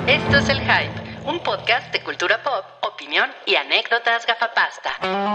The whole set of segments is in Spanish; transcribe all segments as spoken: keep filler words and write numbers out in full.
Esto es El Hype, un podcast de cultura pop, opinión y anécdotas gafapasta.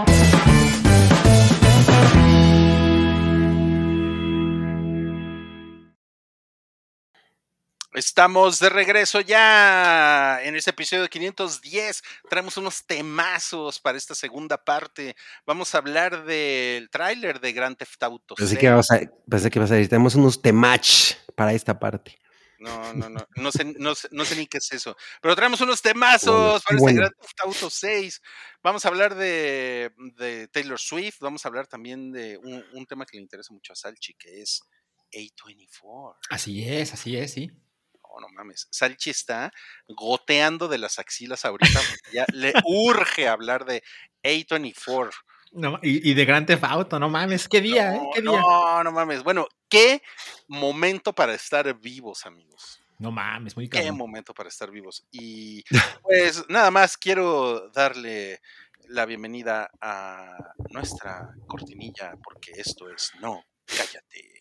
Estamos de regreso ya en este episodio quinientos diez. Traemos unos temazos para esta segunda parte. Vamos a hablar del tráiler de Grand Theft Auto Pensé seis. que, vas a, pensé que vas a decir, tenemos unos temach para esta parte. No, no, no, no sé, no, sé, no sé ni qué es eso. Pero traemos unos temazos bueno, para bueno. este Grand Theft Auto seis. Vamos a hablar de, de Taylor Swift. Vamos a hablar también de un, un tema que le interesa mucho a Salchi, que es A veinticuatro. Así es, así es, sí. No, no mames. Salchi está goteando de las axilas ahorita. Ya le urge hablar de A veinticuatro. No, y, y de Grand Theft Auto, no mames, qué día, no, ¿eh? ¿Qué día? No, no mames. Bueno, qué momento para estar vivos, amigos. No mames, muy Qué cabrón. momento para estar vivos. Y pues nada más quiero darle la bienvenida a nuestra cortinilla, porque esto es No, Cállate.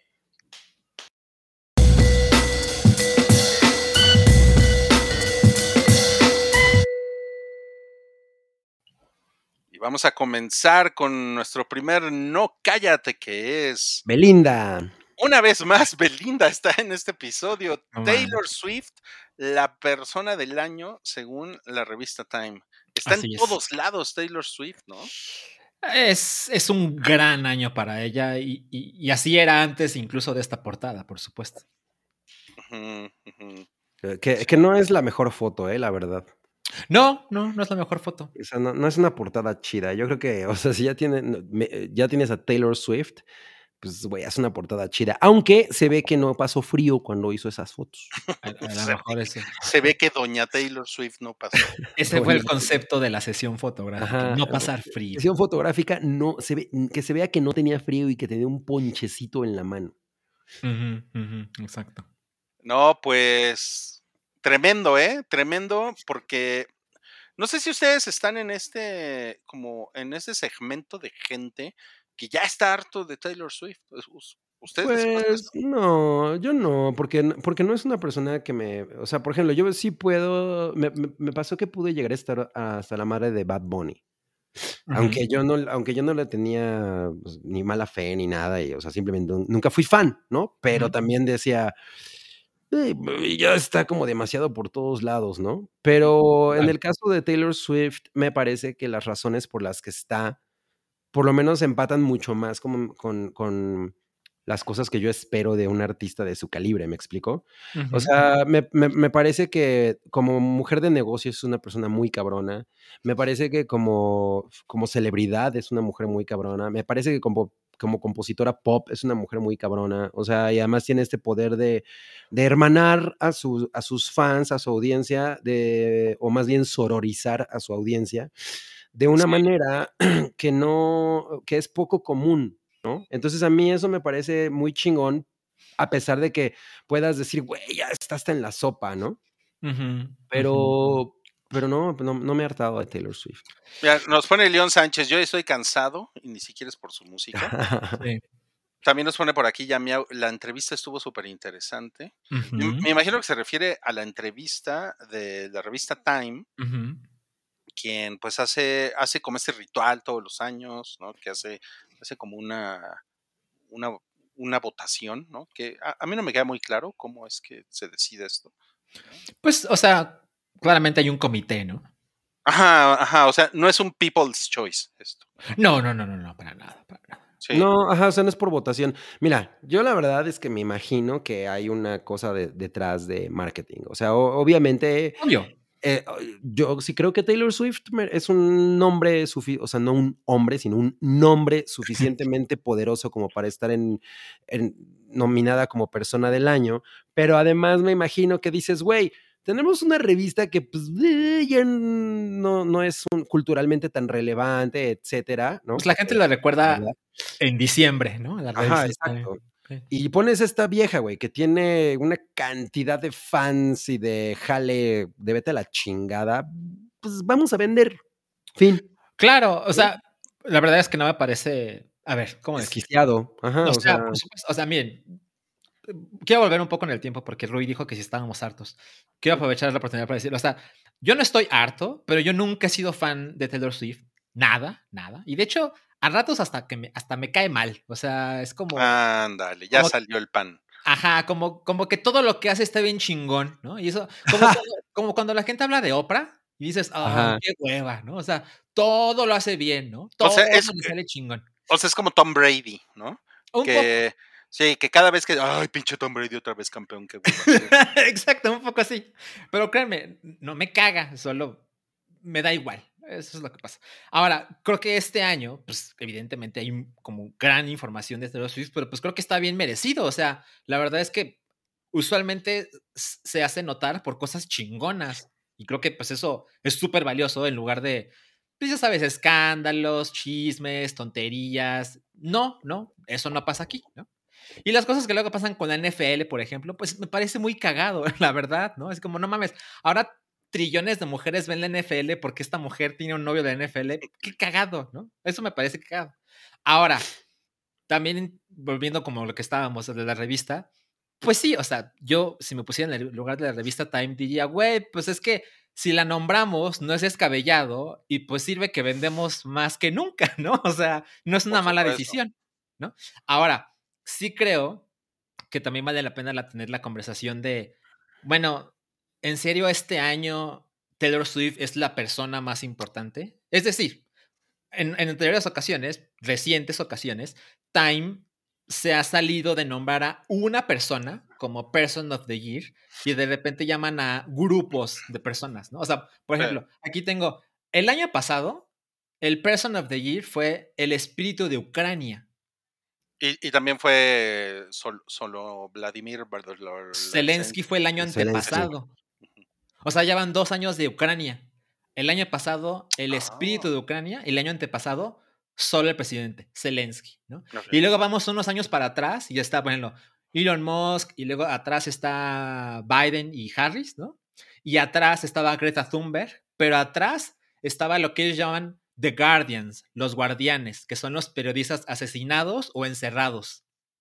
Y vamos a comenzar con nuestro primer No Cállate, que es... Belinda. Una vez más, Belinda está en este episodio. No Taylor mames. Swift, la persona del año, según la revista Time. Está Así en es. todos lados Taylor Swift, ¿no? Es, es un gran año para ella y, y, y así era antes incluso de esta portada, por supuesto. Uh-huh, uh-huh. Que, que no es la mejor foto, eh, la verdad. No, no, no es la mejor foto. O sea, no, no es una portada chida. Yo creo que, o sea, si ya, tiene, me, ya tienes a Taylor Swift, pues, güey, es una portada chida. Aunque se ve que no pasó frío cuando hizo esas fotos. A, a lo Se, mejor ese. se ve que doña Taylor Swift no pasó. Ese fue el concepto de la sesión fotográfica, Ajá. no pasar frío. Sesión fotográfica, no, se ve, que se vea que no tenía frío y que tenía un ponchecito en la mano. Uh-huh, uh-huh, exacto. No, pues tremendo, ¿eh? Tremendo, porque no sé si ustedes están en este, como en este segmento de gente que ya está harto de Taylor Swift. ¿Ustedes les pasa Pues eso? no, yo no, porque, porque no es una persona que me, o sea, por ejemplo, yo sí puedo, me, me, me pasó que pude llegar a estar hasta la madre de Bad Bunny, Uh-huh. aunque yo no, aunque yo no le tenía pues, ni mala fe ni nada, y, o sea, simplemente nunca fui fan, ¿no? Pero Uh-huh. también decía, eh, ya está como demasiado por todos lados, ¿no? Pero en el caso de Taylor Swift, me parece que las razones por las que está, por lo menos empatan mucho más con, con, con las cosas que yo espero de un artista de su calibre, ¿me explico? Uh-huh. O sea, me, me, me parece que como mujer de negocios es una persona muy cabrona, me parece que como, como celebridad es una mujer muy cabrona, me parece que como, como compositora pop es una mujer muy cabrona, o sea, y además tiene este poder de, de hermanar a, su, a sus fans, a su audiencia, de, o más bien sororizar a su audiencia, de una Sí. manera que no, que es poco común, ¿no? Entonces a mí eso me parece muy chingón, a pesar de que puedas decir, güey, ya está hasta en la sopa, ¿no? Uh-huh. Pero, Uh-huh. pero no, no, no me he hartado de Taylor Swift. Mira, nos pone León Sánchez, yo estoy cansado, y ni siquiera es por su música. Sí. También nos pone por aquí, ya mi, la entrevista estuvo súper interesante. Uh-huh. Me, me imagino que se refiere a la entrevista de la revista Time, Uh-huh. quien pues hace, hace como ese ritual todos los años, ¿no? Que hace, hace como una, una, una votación, ¿no? Que a, a mí no me queda muy claro cómo es que se decide esto. Pues, o sea, claramente hay un comité, ¿no? Ajá, ajá, o sea, no es un people's choice esto. No, no, no, no, no, para nada, para nada. Sí. No, ajá, o sea, no es por votación. Mira, yo la verdad es que me imagino que hay una cosa de, detrás de marketing. O sea, o, obviamente... Obvio. Eh, yo sí creo que Taylor Swift es un nombre, o sea, no un hombre, sino un nombre suficientemente poderoso como para estar en, en nominada como persona del año, pero además me imagino que dices, güey, tenemos una revista que pues ya no, no es un, culturalmente tan relevante, etcétera, ¿no? Pues la gente la recuerda en diciembre, ¿no? La Ajá, exacto. Sí. Y pones esta vieja, güey, que tiene una cantidad de fans y de jale de vete a la chingada, pues vamos a vender. Fin. Claro, o sea, la verdad es que no me parece, a ver, ¿cómo decir? Desquiciado. Ajá, O o sea, sea, por supuesto, o sea, miren, quiero volver un poco en el tiempo porque Rui dijo que si estábamos hartos. Quiero aprovechar la oportunidad para decirlo. O sea, yo no estoy harto, pero yo nunca he sido fan de Taylor Swift. Nada, nada. Y de hecho, a ratos hasta que me, hasta me cae mal. O sea, es como... Ándale, ya como salió el pan. Ajá, como, como que todo lo que hace está bien chingón, ¿no? Y eso, como, cuando, como cuando la gente habla de Oprah y dices, ay, Ajá. qué hueva, ¿no? O sea, todo lo hace bien, ¿no? Todo O sea, es, le sale chingón. o sea, es como Tom Brady, ¿no? Un poco. Que sí, que cada vez que, ay, pinche Tom Brady otra vez campeón, qué hueva. Exacto, un poco así. Pero créanme, no me caga, solo me da igual. Eso es lo que pasa. Ahora, creo que este año, pues evidentemente hay un- como gran información de Taylor Swift, pero pues creo que está bien merecido. O sea, la verdad es que usualmente s- se hace notar por cosas chingonas. Y creo que pues eso es súper valioso en lugar de, pues ya sabes, escándalos, chismes, tonterías. No, no, eso no pasa aquí, ¿no? Y las cosas que luego pasan con la N F L, por ejemplo, pues me parece muy cagado, la verdad, ¿no? Es como, no mames, ahora trillones de mujeres ven la N F L porque esta mujer tiene un novio de la N F L. Qué cagado, ¿no? Eso me parece cagado. Ahora, también volviendo como lo que estábamos de la revista, pues sí, o sea, yo si me pusiera en el lugar de la revista Time diría, güey, pues es que si la nombramos no es descabellado y pues sirve que vendemos más que nunca, ¿no? O sea, no es una Por mala supuesto. decisión, ¿no? Ahora, sí creo que también vale la pena la, tener la conversación de, bueno, ¿en serio este año Taylor Swift es la persona más importante? Es decir, en, en anteriores ocasiones, recientes ocasiones, Time se ha salido de nombrar a una persona como Person of the Year y de repente llaman a grupos de personas, ¿no? O sea, por ejemplo, aquí tengo, el año pasado, el Person of the Year fue el espíritu de Ucrania. Y, y también fue sol, solo Vladimir Zelensky fue el año antepasado. O sea, ya van dos años de Ucrania. El año pasado, el espíritu Ah, de Ucrania. El año antepasado, solo el presidente, Zelensky, ¿no? ok. Y luego vamos unos años para atrás y ya está, bueno, Elon Musk, y luego atrás está Biden y Harris, ¿no? Y atrás estaba Greta Thunberg, pero atrás estaba lo que ellos llaman The Guardians, los guardianes, que son los periodistas asesinados o encerrados.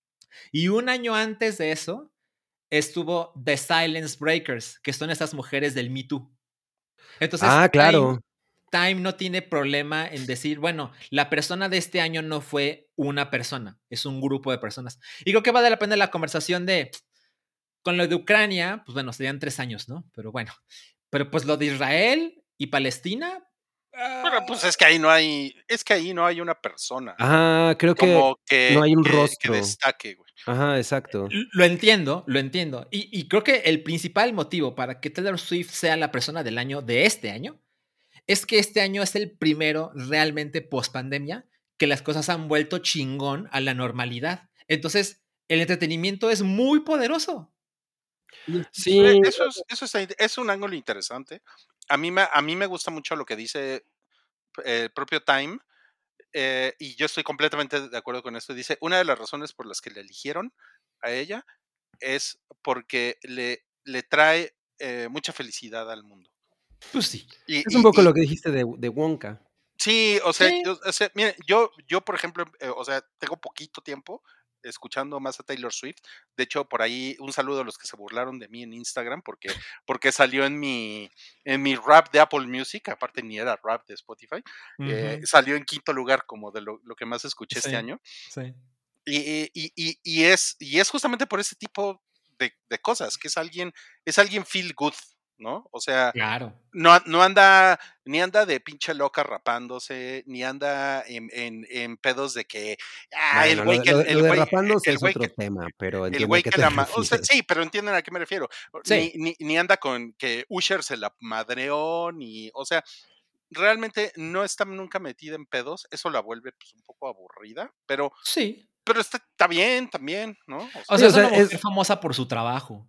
Y un año antes de eso estuvo The Silence Breakers, que son esas mujeres del Me Too. Entonces, Ah, Time, claro. Time no tiene problema en decir, bueno, la persona de este año no fue una persona, es un grupo de personas. Y creo que vale la pena la conversación de, con lo de Ucrania, pues bueno, serían tres años, ¿no? Pero bueno, pero pues lo de Israel y Palestina. Bueno, pues es que ahí no hay, es que ahí no hay una persona Ajá, creo que como que, no hay un que, que rostro. destaque, güey. Ajá, exacto. Lo entiendo, lo entiendo. Y, y creo que el principal motivo para que Taylor Swift sea la persona del año de este año es que este año es el primero realmente post pandemia que las cosas han vuelto chingón a la normalidad. Entonces, el entretenimiento es muy poderoso. Sí, Eh, Eso es, eso es, es un ángulo interesante. A mí, me, a mí me gusta mucho lo que dice eh, el propio Time, eh, y yo estoy completamente de acuerdo con esto. Dice, una de las razones por las que le eligieron a ella es porque le, le trae eh, mucha felicidad al mundo. Pues sí. Y, es un y, poco y lo que dijiste de, de Wonka. sí, o sea, Sí. yo, o sea, miren, yo, yo, por ejemplo, eh, o sea, tengo poquito tiempo escuchando más a Taylor Swift. De hecho, por ahí un saludo a los que se burlaron de mí en Instagram porque, porque salió en mi, en mi rap de Apple Music, aparte ni era rap de Spotify, eh, Uh-huh. salió en quinto lugar como de lo, lo que más escuché Sí, este año. sí. Y, y, y, y, es, y es justamente por ese tipo de, de cosas, que es alguien, es alguien feel good, ¿no? O sea, Claro. no, no anda, ni anda de pinche loca rapándose, ni anda en, en, en pedos de que, ah, el Bueno, lo güey de, que, lo el, de, lo el de güey, rapándose el es güey otro que, tema, pero el entiendo a güey qué que te la, ma- o sea, refieres. sí, pero entienden a qué me refiero. Ni, Sí, ni, ni anda con que Usher se la madreó, ni, o sea, realmente no está nunca metida en pedos, eso la vuelve pues un poco aburrida, pero, Sí. pero está, está bien también, ¿no? O O sea, sí, sea, o es sea, una mujer es, famosa por su trabajo.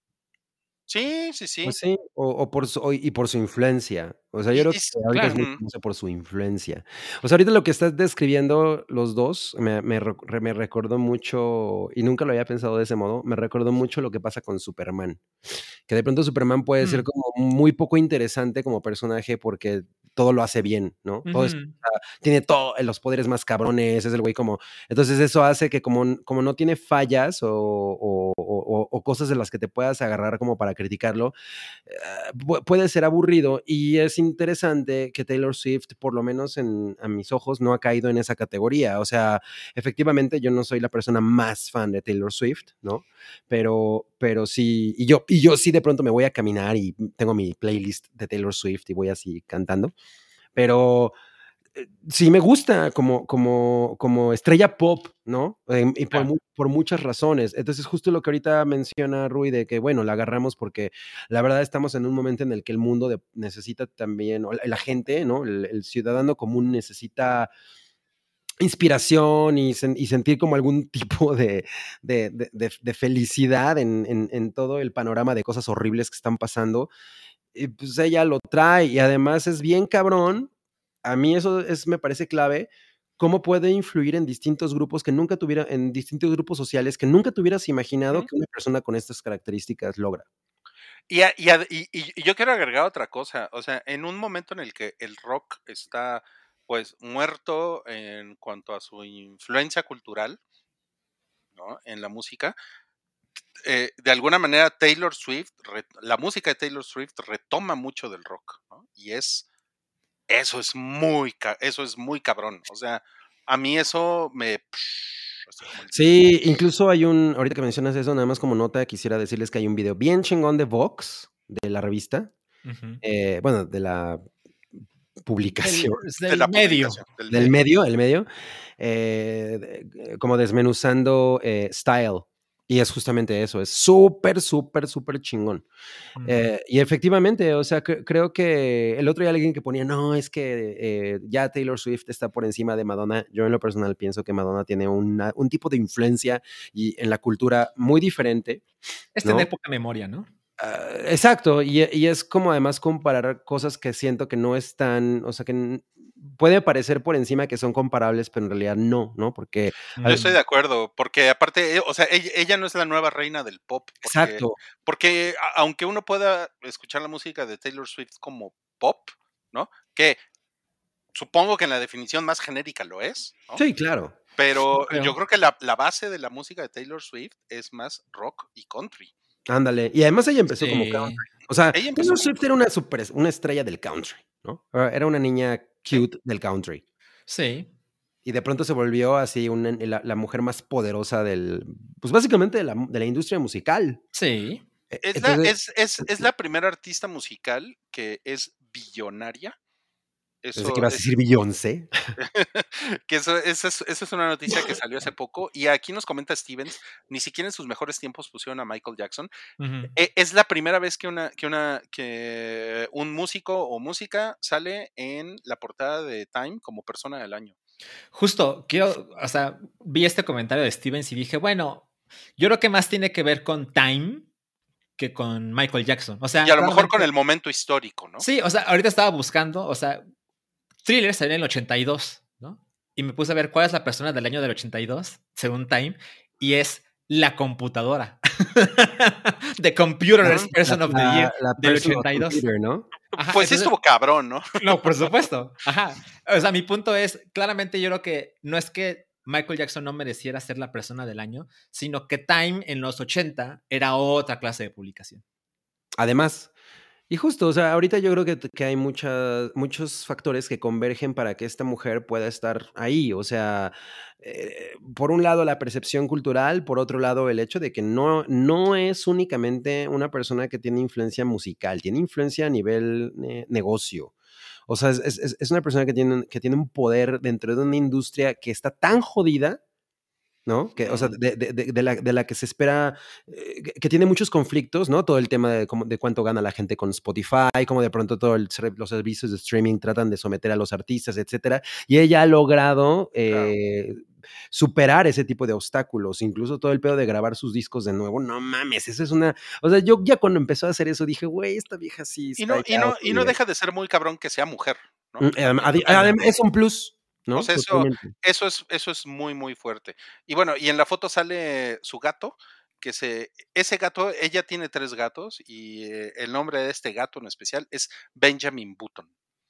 sí, sí, pues sí. sí, o, o por su, o- y por su influencia. O sea, yo Y, creo y que s- ahorita es Claro. muy ujú, famosa por su influencia. O sea, ahorita lo que estás describiendo los dos me, me, re- me recordó mucho, y nunca lo había pensado de ese modo, me recordó mucho lo que pasa con Superman. Que de pronto Superman puede ser Mm. como muy poco interesante como personaje porque todo lo hace bien, ¿no? Todo es, Ujú. tiene todos los poderes más cabrones, es el güey como... Entonces eso hace que como, como no tiene fallas o, o, o, o cosas de las que te puedas agarrar como para criticarlo, uh, puede ser aburrido y es interesante que Taylor Swift, por lo menos en, a mis ojos, no ha caído en esa categoría. O sea, efectivamente yo no soy la persona más fan de Taylor Swift, ¿no? Pero, pero sí, y yo, y yo sí de pronto me voy a caminar y tengo mi playlist de Taylor Swift y voy así cantando, pero sí me gusta como, como, como estrella pop, ¿no? Eh, y por, Claro. por muchas razones. Entonces, justo lo que ahorita menciona Rui, de que, bueno, la agarramos porque la verdad estamos en un momento en el que el mundo de, necesita también, o la, la gente, ¿no? El, el ciudadano común necesita inspiración y, sen, y sentir como algún tipo de, de, de, de, de felicidad en, en, en todo el panorama de cosas horribles que están pasando. Y pues ella lo trae y además es bien cabrón. A mí eso es, me parece clave, cómo puede influir en distintos grupos que nunca tuviera, en distintos grupos sociales que nunca te hubieras imaginado ¿Mm? que una persona con estas características logra. Y, a, y, a, y, y yo quiero agregar otra cosa, o sea, en un momento en el que el rock está pues muerto en cuanto a su influencia cultural, ¿no? En la música, eh, de alguna manera Taylor Swift, re, la música de Taylor Swift retoma mucho del rock, ¿no? Y es, eso es muy, eso es muy cabrón, o sea, a mí eso me... Psh, así como el, sí, incluso hay un, ahorita que mencionas eso, nada más como nota, quisiera decirles que hay un video bien chingón de Vox, de la revista, Uh-huh. eh, bueno, de la publicación. Del, de del la medio. publicación, del, Del medio. medio, el medio, eh, como desmenuzando eh, Style. Y es justamente eso, es súper, súper, súper chingón. Uh-huh. Eh, y efectivamente, o sea, cre- creo que el otro día alguien que ponía, no, es que eh, ya Taylor Swift está por encima de Madonna. Yo en lo personal pienso que Madonna tiene una, un tipo de influencia y en la cultura muy diferente, Es ¿no? tener poca memoria, ¿no? Uh, exacto, y, y es como además comparar cosas que siento que no están, o sea, que puede parecer por encima que son comparables, pero en realidad no, ¿no? Porque... Yo Uh, estoy de acuerdo, porque aparte, o sea, ella, ella no es la nueva reina del pop, porque, exacto. porque a, aunque uno pueda escuchar la música de Taylor Swift como pop, ¿no? Que supongo que en la definición más genérica lo es, ¿no? Sí, claro. Pero creo. yo creo que la, la base de la música de Taylor Swift es más rock y country. Ándale, y además ella empezó Sí. como country. O sea, Ella Taylor empezó Swift como... era una, super, una estrella del country, ¿no? Era una niña cute ¿Sí? del country. Sí. Y de pronto se volvió así una, la, la mujer más poderosa del, pues básicamente de la, de la industria musical. Sí. Es la, Entonces, es, es, es la primera artista musical que es billonaria. pensé que Eso ibas a es... decir Beyoncé. que eso, eso, es, eso es una noticia que salió hace poco y aquí nos comenta Stevens, ni siquiera en sus mejores tiempos pusieron a Michael Jackson. Uh-huh. Eh, es la primera vez que una, que una que un músico o música sale en la portada de Time como persona del año. Justo, quiero, o sea, vi este comentario de Stevens y dije, bueno, yo creo que más tiene que ver con Time que con Michael Jackson. O sea, y a lo claramente, mejor con el momento histórico, ¿no? Sí, o sea, ahorita estaba buscando, o sea, Thriller salió en el ochenta y dos, ¿no? Y me puse a ver cuál es la persona del año del ochenta y dos, según Time, y es la computadora. The Computer Uh-huh. Person La, of the Year la, la del personal ochenta y dos. computer, ¿no? Ajá, pues sí entonces, estuvo cabrón, ¿no? no, por supuesto. Ajá. O sea, mi punto es, claramente yo creo que no es que Michael Jackson no mereciera ser la persona del año, sino que Time en los ochenta era otra clase de publicación. Además, y justo, o sea, ahorita yo creo que, que hay muchas, muchos factores que convergen para que esta mujer pueda estar ahí. O sea, eh, por un lado la percepción cultural, por otro lado el hecho de que no, no es únicamente una persona que tiene influencia musical, tiene influencia a nivel eh, negocio. O sea, es, es, es una persona que tiene, que tiene un poder dentro de una industria que está tan jodida, ¿no? Que, o sea, de, de, de, de, la, de la que se espera, eh, que, que tiene muchos conflictos, ¿no? Todo el tema de, cómo, de cuánto gana la gente con Spotify, cómo de pronto todos los servicios de streaming tratan de someter a los artistas, etcétera. Y ella ha logrado eh, claro. superar ese tipo de obstáculos, incluso todo el pedo de grabar sus discos de nuevo. No mames, eso es una... O sea, yo ya cuando empezó a hacer eso dije, güey, esta vieja sí está Y no, y, ya a no, otro y no nivel. deja de ser muy cabrón que sea mujer, ¿no? Además, También, o además, sea, es un plus, ¿no? O sea, eso, eso, es, eso es muy, muy fuerte. Y bueno, y en la foto sale su gato, que se, ese gato, ella tiene tres gatos y eh, el nombre de este gato en especial es Benjamin Button.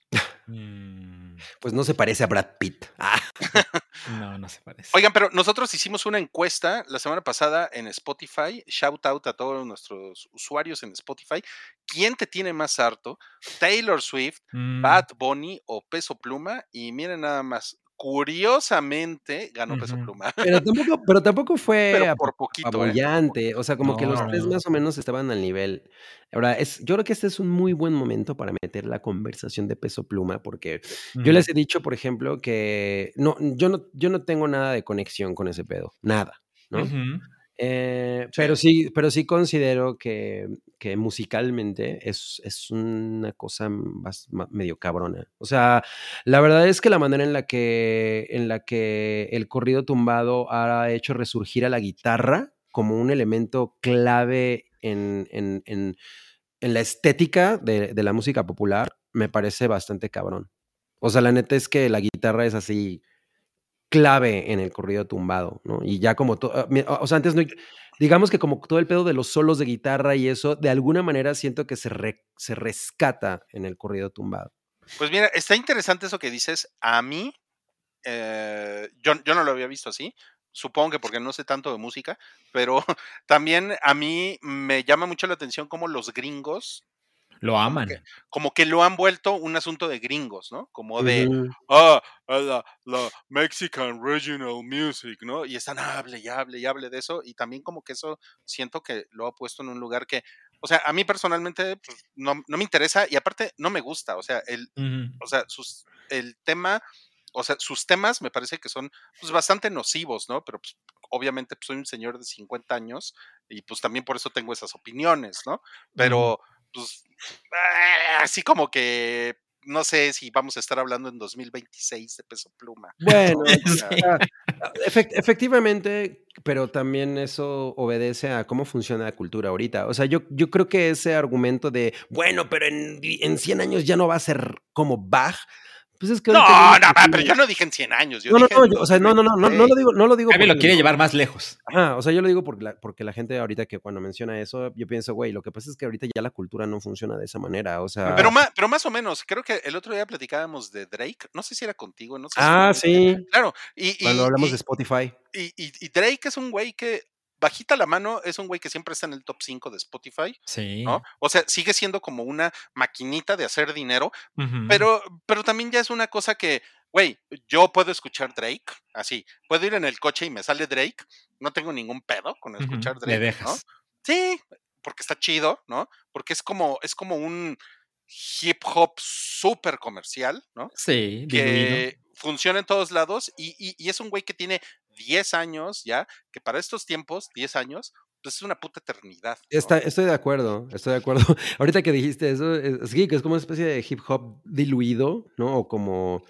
Mm, Pues no se parece a Brad Pitt. Ah. no, no se parece. Oigan, pero nosotros hicimos una encuesta la semana pasada en Spotify. Shout out a todos nuestros usuarios en Spotify. ¿Quién te tiene más harto? ¿Taylor Swift, Mm, Bad Bunny o Peso Pluma? Y miren nada más, curiosamente ganó Peso ujú. Pluma, Pero tampoco, pero tampoco fue pero apa- por poquito, ¿eh? Por apabullante. poquito. O sea, como que los No, No. tres no. más o menos estaban al nivel. Ahora, es, yo creo que este es un muy buen momento para meter la conversación de Peso Pluma, porque yo Mm, les he dicho, por ejemplo, que no, yo no, yo no tengo nada de conexión con ese pedo, nada, ¿no? ujú. Eh, Sí. pero sí, pero sí considero que, que musicalmente es, es una cosa más, ma- medio cabrona. O sea, la verdad es que la manera en la que, en la que el corrido tumbado ha hecho resurgir a la guitarra como un elemento clave en, en, en- en la estética de, de la música popular, me parece bastante cabrón. O sea, la neta es que la guitarra es así clave en el corrido tumbado, ¿no? Y ya como todo, o sea, antes no, digamos que como todo el pedo de los solos de guitarra y eso, de alguna manera siento que se, re- se rescata en el corrido tumbado. Pues mira, está interesante eso que dices. A mí, eh, yo, yo no lo había visto así. Supongo que porque no sé tanto de música, pero también a mí me llama mucho la atención cómo los gringos Lo como que, aman. como que lo han vuelto un asunto de gringos, ¿no? Como de, Ujú. ah, ah, la, la Mexican Regional Music, ¿no? Y están, hable y hable y hable de eso. Y también como que eso siento que lo ha puesto en un lugar que, o sea, a mí personalmente pues, no, no me interesa y aparte no me gusta. O sea, el, Ujú. o sea, sus, el tema, o sea, sus temas me parece que son pues bastante nocivos, ¿no? Pero pues obviamente pues, soy un señor de cincuenta años y pues también por eso tengo esas opiniones, ¿no? Ujú. Pero pues ah, así como que no sé si vamos a estar hablando en dos mil veintiséis de Peso Pluma, Bueno, ¿no? O sea, Sí. ah, efect- efectivamente, pero también eso obedece a cómo funciona la cultura ahorita. O sea, yo, yo creo que ese argumento de, bueno, pero en, en cien años ya no va a ser como Bach, pues es que no, ahorita ya no, no va, funciona. pero yo no dije en cien años, yo No, no, dije no, en yo- o sea, no, no, no, no, no lo dos mil veintiséis. digo, no lo digo Javi porque lo quiere llevar más lejos. ajá, o sea, yo lo digo porque la, porque la gente ahorita que cuando menciona eso, yo pienso, güey, lo que pasa es que ahorita ya la cultura no funciona de esa manera, o sea, Pero más, pero más o menos, creo que el otro día platicábamos de Drake, no sé si era contigo, no sé si ah, con este, sí, claro, y, cuando y, hablamos de y, Spotify. y, y- y Drake es un güey que, bajita la mano, es un güey que siempre está en el top cinco de Spotify, ¿no? Sí. O sea, sigue siendo como una maquinita de hacer dinero, Ujú. pero, pero también ya es una cosa que, güey, yo puedo escuchar Drake, así, puedo ir en el coche y me sale Drake, no tengo ningún pedo con Ujú. escuchar Le Drake, ¿no? dejas. Sí, porque está chido, ¿no? Porque es como, es como un hip hop súper comercial, ¿no? Sí, diluido. Que funciona en todos lados y, y- y es un güey que tiene diez años ya, que para estos tiempos, diez años, pues es una puta eternidad, ¿no? Está, estoy de acuerdo, estoy de acuerdo. Ahorita que dijiste eso, es, sí, que es como una especie de hip hop diluido, ¿no? O como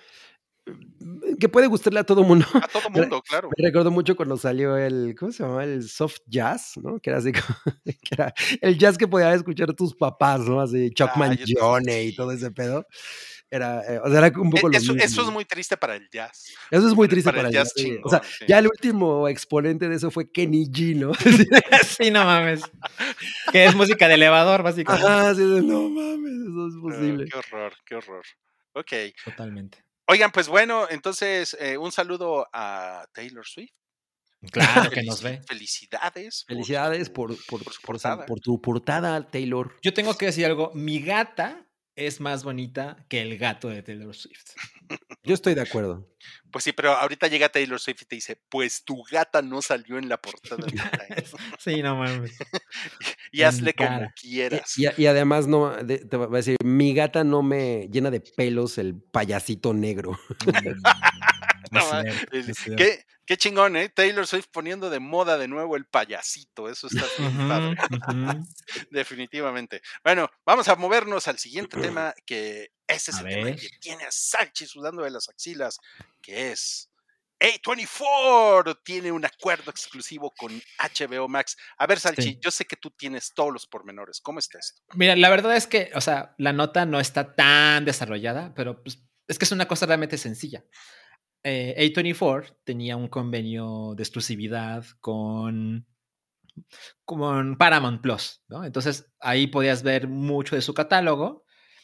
mm, que puede gustarle a todo mundo. A todo Me, mundo, claro. me recuerdo mucho cuando salió el, ¿cómo se llamaba? El soft jazz, ¿no? Que era así como, que era el jazz que podían escuchar tus papás, ¿no? Así Chuck Ay, eso Mangione y sí. todo ese pedo. Era, eh, o sea, era un E- poco lo Eso, eso es mismo. muy triste para el jazz. Eso es muy Para, triste para el para el jazz. jazz Sí. O sea, chingón, sí. ya el último exponente de eso fue Kenny G, ¿no? Sí, no mames. Que es música de elevador, básicamente. Ajá, sí, de, no mames, eso es Ah, posible. qué horror, qué horror. Ok. Totalmente. Oigan, pues bueno, entonces eh, un saludo a Taylor Swift. Claro que nos Felici- ve. felicidades por Felicidades su, por, por, por su por, sal- portada. por tu portada, Taylor. Yo tengo que decir algo. Mi gata es más bonita que el gato de Taylor Swift. Yo estoy de acuerdo. Pues sí, pero ahorita llega Taylor Swift y te dice, pues tu gata no salió en la portada del Time. Sí, no mames. Y, y En mi hazle como cara. Y, quieras. y- y además no, de- te va a decir, mi gata no me llena de pelos el payasito negro. Mm, No, es ma- cierto, es- es cierto. qué, qué chingón, ¿eh? Taylor Swift poniendo de moda de nuevo el payasito. Eso está bien padre. Ujú, ujú. Definitivamente. Bueno, vamos a movernos al siguiente tema, que ese es A el tema ver. que tiene a Salchi sudando de las axilas, que es A veinticuatro tiene un acuerdo exclusivo con H B O Max. A ver, Salchi, Sí. yo sé que tú tienes todos los pormenores. ¿Cómo está esto? Mira, la verdad es que, o sea, la nota no está tan desarrollada, pero pues, es que es una cosa realmente sencilla. Eh, A veinticuatro tenía un convenio de exclusividad con, con Paramount Plus, ¿no? Entonces ahí podías ver mucho de su catálogo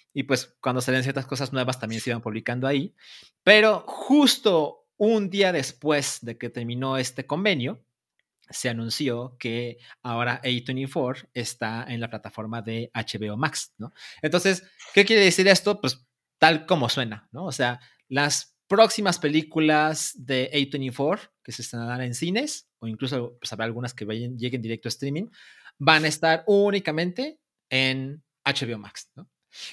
y pues cuando salían ciertas cosas nuevas también se iban publicando ahí. Pero justo un día después de que terminó este convenio, se anunció que ahora A veinticuatro está en la plataforma de H B O Max, ¿no? Entonces, ¿qué quiere decir esto? Pues tal como suena, ¿no? O sea, las próximas películas de A veinticuatro que se estrenarán en cines, o incluso pues, habrá algunas que vayan, lleguen directo a streaming, van a estar únicamente en H B O Max, ¿no?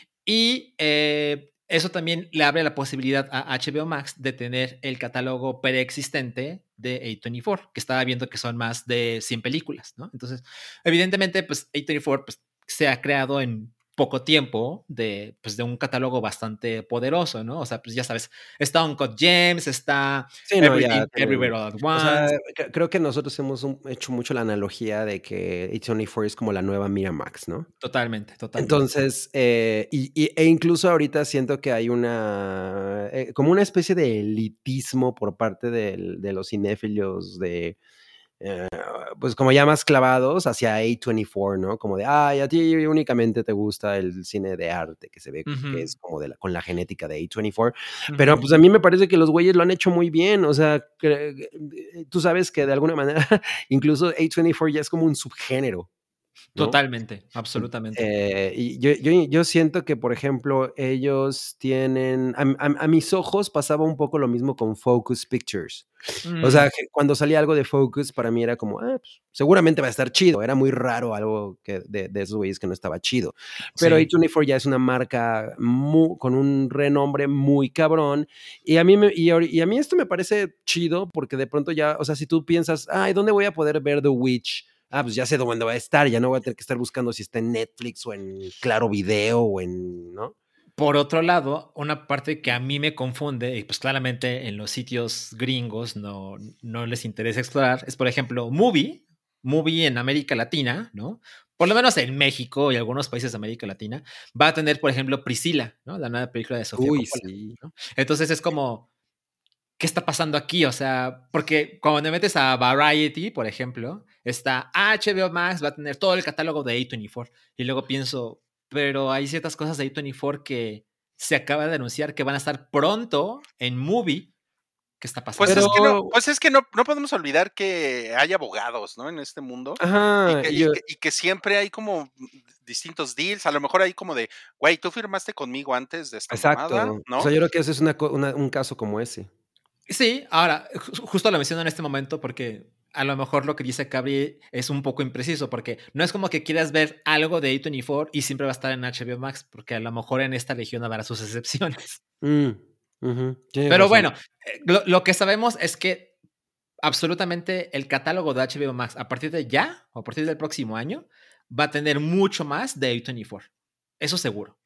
Y eh, eso también le abre la posibilidad a H B O Max de tener el catálogo preexistente de A veinticuatro, que estaba viendo que son más de cien películas, ¿no? Entonces, evidentemente, pues A veinticuatro pues, se ha creado en poco tiempo de, pues, de un catálogo bastante poderoso, ¿no? O sea, pues ya sabes, está Uncut Gems, está Sí, no, Everything, ya tienen- Everywhere All at O sea, Once. cre- creo que nosotros hemos un- hecho mucho la analogía de que A veinticuatro es como la nueva Miramax, ¿no? Totalmente, totalmente. Entonces, eh, y, y- e incluso ahorita siento que hay una, eh, como una especie de elitismo por parte del- de los cinéfilos de, eh, pues como ya más clavados hacia A veinticuatro, ¿no? Como de, ay, a ti únicamente te gusta el cine de arte, que se ve Ujú, que es como de la- con la genética de A veinticuatro. ujú. Pero pues a mí me parece que los güeyes lo han hecho muy bien. O sea, cre- tú sabes que de alguna manera incluso A veinticuatro ya es como un subgénero, ¿no? Totalmente, absolutamente. Eh, y yo, yo, yo siento que, por ejemplo, ellos tienen, a, a- a mis ojos pasaba un poco lo mismo con Focus Pictures. O sea, Mm, que cuando salía algo de Focus, para mí era como, ah, pues, seguramente va a estar chido. Era muy raro algo que, de, de esos güeyes que no estaba chido. Pero sí. A veinticuatro ya es una marca mu- con un renombre muy cabrón. Y a, mí me- y, ahori- y a mí esto me parece chido porque de pronto ya, o sea, si tú piensas, ay, ¿dónde voy a poder ver The Witch? Ah, pues ya sé dónde va a estar, ya no voy a tener que estar buscando si está en Netflix o en Claro Video o en, ¿no? Por otro lado, una parte que a mí me confunde, y pues claramente en los sitios gringos no, no les interesa explorar, es por ejemplo Movie, Movie en América Latina, ¿no? Por lo menos en México y algunos países de América Latina, va a tener, por ejemplo, Priscila, ¿no? La nueva película de Sofía Uy, Coppola, sí. ¿no? Entonces es como, ¿qué está pasando aquí? O sea, porque cuando te metes a Variety, por ejemplo, está H B O Max, va a tener todo el catálogo de A veinticuatro. Y luego pienso, pero hay ciertas cosas de A veinticuatro que se acaba de anunciar que van a estar pronto en Movie. ¿Qué está Pues pasando? es que no, Pero, pues es que no, no podemos olvidar que hay abogados, ¿no? En este mundo. Y ajá, que, y y yo, que, y que siempre hay como distintos deals. A lo mejor hay como de, güey, tú firmaste conmigo antes de esta mamada, exacto. O ¿no? sea, yo creo que ese es una co- una- un caso como ese. Sí, ahora, ju- justo lo menciono en este momento porque a lo mejor lo que dice Cabri es un poco impreciso, porque no es como que quieras ver algo de A veinticuatro y siempre va a estar en H B O Max, porque a lo mejor en esta región habrá sus excepciones. Mm, ujú, tienes Pero razón. bueno, eh, lo, lo que sabemos es que absolutamente el catálogo de H B O Max a partir de ya, o a partir del próximo año, va a tener mucho más de A veinticuatro. Eso seguro.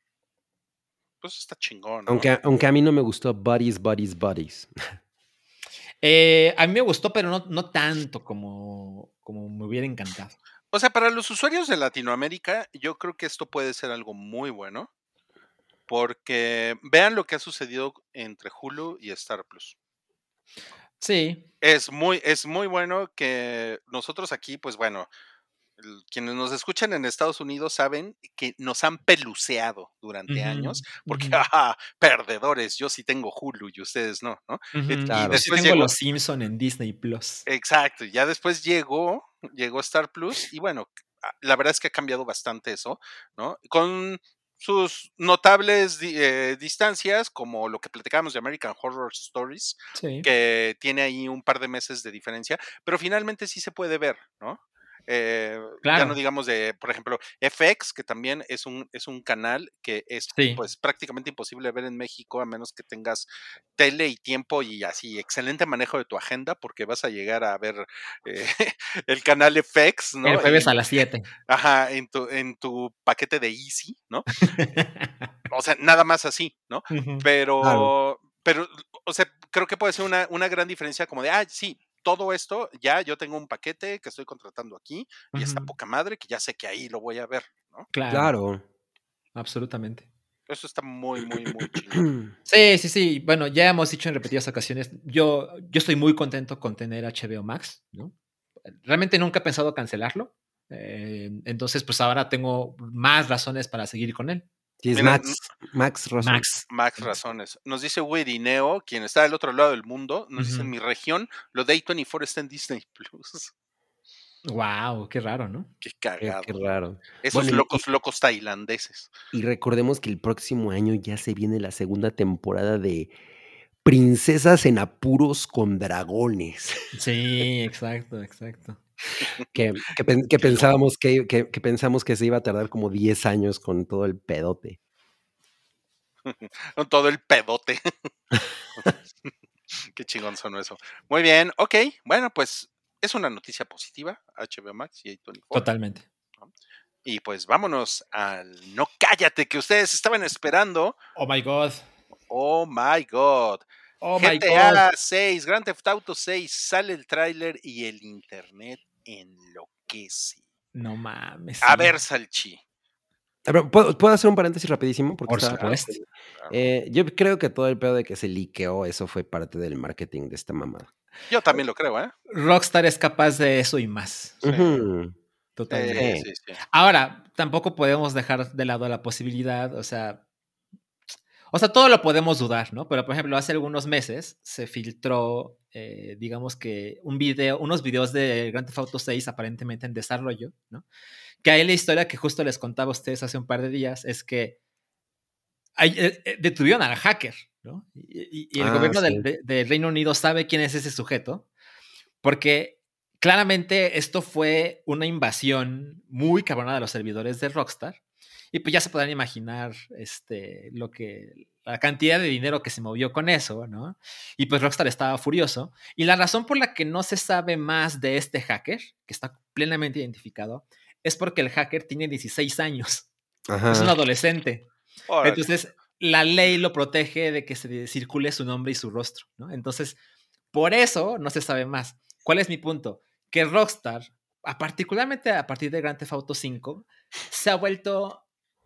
Pues está chingón, ¿no? Aunque, aunque a mí no me gustó Buddies, Buddies, Buddies. Eh, a mí me gustó, pero no, no tanto como, como me hubiera encantado. O sea, para los usuarios de Latinoamérica, yo creo que esto puede ser algo muy bueno, porque vean lo que ha sucedido entre Hulu y Star Plus. Sí, Es muy, es muy bueno que nosotros aquí, pues bueno, el- quienes nos escuchan en Estados Unidos saben que nos han peluceado durante ujú, años, porque, ujú, ¡ah! Perdedores, yo sí tengo Hulu y ustedes no, ¿no? Et- ujú. Y Yo Claro. sí después tengo llegó, Los Simpson en Disney Plus. exacto, y ya después llegó, llegó Star Plus, y bueno, a- la verdad es que ha cambiado bastante eso, ¿no? Con sus notables di- eh, distancias, como lo que platicábamos de American Horror Stories, Sí, que tiene ahí un par de meses de diferencia, pero finalmente sí se puede ver, ¿no? Eh, ya no claro. digamos de, por ejemplo, F X, que también es un, es un canal que es Sí, pues prácticamente imposible ver en México a menos que tengas tele y tiempo y así excelente manejo de tu agenda porque vas a llegar a ver eh, el canal F X, el ¿no? jueves a Y, las siete. ajá, en tu, en tu paquete de Easy, ¿no? O sea, nada más así, ¿no? Ujú. Claro. Pero, pero, o sea, creo que puede ser una, una gran diferencia como de, ah, sí, todo esto, ya yo tengo un paquete que estoy contratando aquí y está Ujú. poca madre que ya sé que ahí lo voy a ver, ¿no? Claro, Claro. absolutamente. Eso está muy, muy, muy chingón. Sí, sí, sí. Bueno, ya hemos dicho en repetidas ocasiones, yo, yo estoy muy contento con tener H B O Max, ¿no? Realmente nunca he pensado cancelarlo. eh, entonces, pues ahora tengo más razones para seguir con él. Sí, es Mira, Max. Max Razón. Max. Max Razones. Nos dice Wedineo, quien está del otro lado del mundo, nos dice: en Ujú. mi región, lo de A veinticuatro está en Disney Plus. Wow, qué raro, ¿no? Qué Qué, cagado. qué raro. Esos Bueno, y, locos, locos tailandeses. y recordemos que el próximo año ya se viene la segunda temporada de Princesas en Apuros con Dragones. Sí, exacto, exacto. Que, que, pen- que Qué loco. pensábamos que, que, que pensamos que se iba a tardar como diez años con todo el pedote. Con todo el pedote. Qué chingón sonó eso. Muy bien, ok. Bueno, pues es una noticia positiva, H B O Max y A veinticuatro. Totalmente. ¿no? Y pues vámonos al No Cállate que ustedes estaban esperando. Oh my God. Oh my God. Oh my G T God. A seis, Grand Theft Auto seis, sale el tráiler y el internet enloquece. No mames. A sí. ver, Salchi. A ver, ¿puedo, puedo hacer un paréntesis rapidísimo? Porque Por estaba- supuesto. Claro. Eh, yo creo que todo el pedo de que se liqueó, eso fue parte del marketing de esta mamada. Yo también lo creo, ¿eh? Rockstar es capaz de eso y más. Sí, Ujú. Totalmente. sí, sí, sí. Ahora, tampoco podemos dejar de lado la posibilidad, o sea, o sea, todo lo podemos dudar, ¿no? Pero, por ejemplo, hace algunos meses se filtró, eh, digamos que un video, unos videos de Grand Theft Auto seis aparentemente en desarrollo, ¿no? Que ahí la historia que justo les contaba a ustedes hace un par de días es que hay, eh, eh, detuvieron al hacker, ¿no? Y, y- y el Ah, gobierno sí. del, de- del Reino Unido sabe quién es ese sujeto, porque claramente esto fue una invasión muy cabrona de los servidores de Rockstar. Y pues ya se podrán imaginar este, lo que, la cantidad de dinero que se movió con eso, ¿no? Y pues Rockstar estaba furioso. Y la razón por la que no se sabe más de este hacker, que está plenamente identificado, es porque el hacker tiene dieciséis años. Ajá. Es un adolescente. Órale. Entonces, la ley lo protege de que se circule su nombre y su rostro, ¿no? Entonces, por eso no se sabe más. ¿Cuál es mi punto? Que Rockstar, a particularmente a partir de Grand Theft Auto cinco, se ha vuelto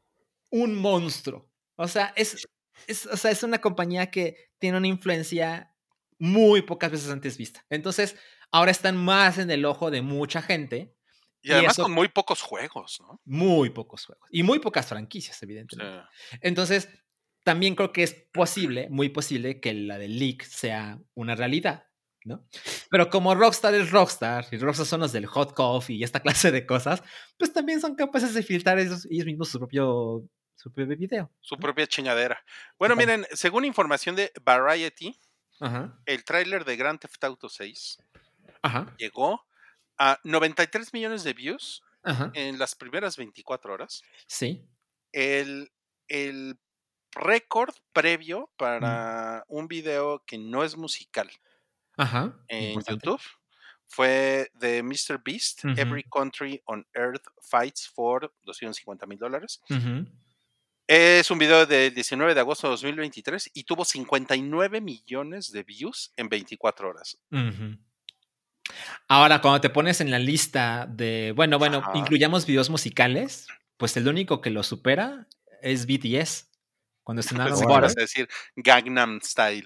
un monstruo. O sea, es, es, o sea, es una compañía que tiene una influencia muy pocas veces antes vista. Entonces, ahora están más en el ojo de mucha gente. Y además eso, con muy pocos juegos, ¿no? muy pocos juegos. Y muy pocas franquicias, Sí. evidentemente. Entonces, también creo que es posible, muy posible, que la del leak sea una realidad, ¿no? Pero como Rockstar es Rockstar, y Rockstar son los del hot coffee y esta clase de cosas, pues también son capaces de filtrar ellos, ellos mismos su propio, su propio video. Su propia chingadera. Bueno, Total. miren, según información de Variety, Ajá, el tráiler de Grand Theft Auto seis ajá, llegó a noventa y tres millones de views ajá, en las primeras veinticuatro horas. sí. El, el récord previo Mm. para un video que no es musical Ajá, en importante. YouTube fue de míster Beast, Ujú, Every Country on Earth Fights for doscientos cincuenta mil dólares. ujú. Es un video del diecinueve de agosto de dos mil veintitrés y tuvo cincuenta y nueve millones de views en veinticuatro horas. Ujú. Ahora, cuando te pones en la lista de, bueno, bueno, Ajá. incluyamos videos musicales, pues el único que lo supera es B T S. Cuando estrenaron Pensé que ibas Butter. a decir Gangnam Style.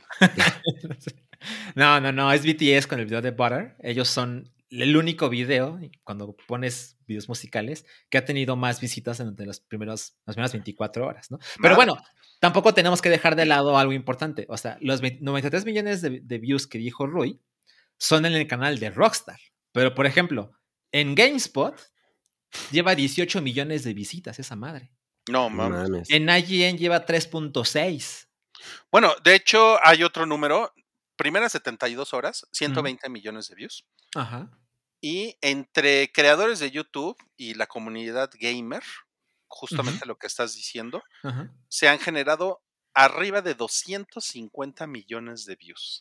No, no, no, es B T S con el video de Butter. Ellos son el único video, cuando pones videos musicales, que ha tenido más visitas en los primeros, las primeras veinticuatro horas, ¿no? Pero Madre. bueno, tampoco tenemos que dejar de lado algo importante. O sea, los noventa y tres millones de, de views que dijo Rui son en el canal de Rockstar. Pero, por ejemplo, en GameSpot lleva dieciocho millones de visitas esa madre. No, No mames. mames. En I G N lleva tres punto seis. Bueno, de hecho, hay otro número. Primeras setenta y dos horas, ciento veinte Ujú. millones de views. Ajá. Y entre creadores de YouTube y la comunidad gamer, justamente Ujú. lo que estás diciendo, Ajá. se han generado arriba de doscientos cincuenta millones de views.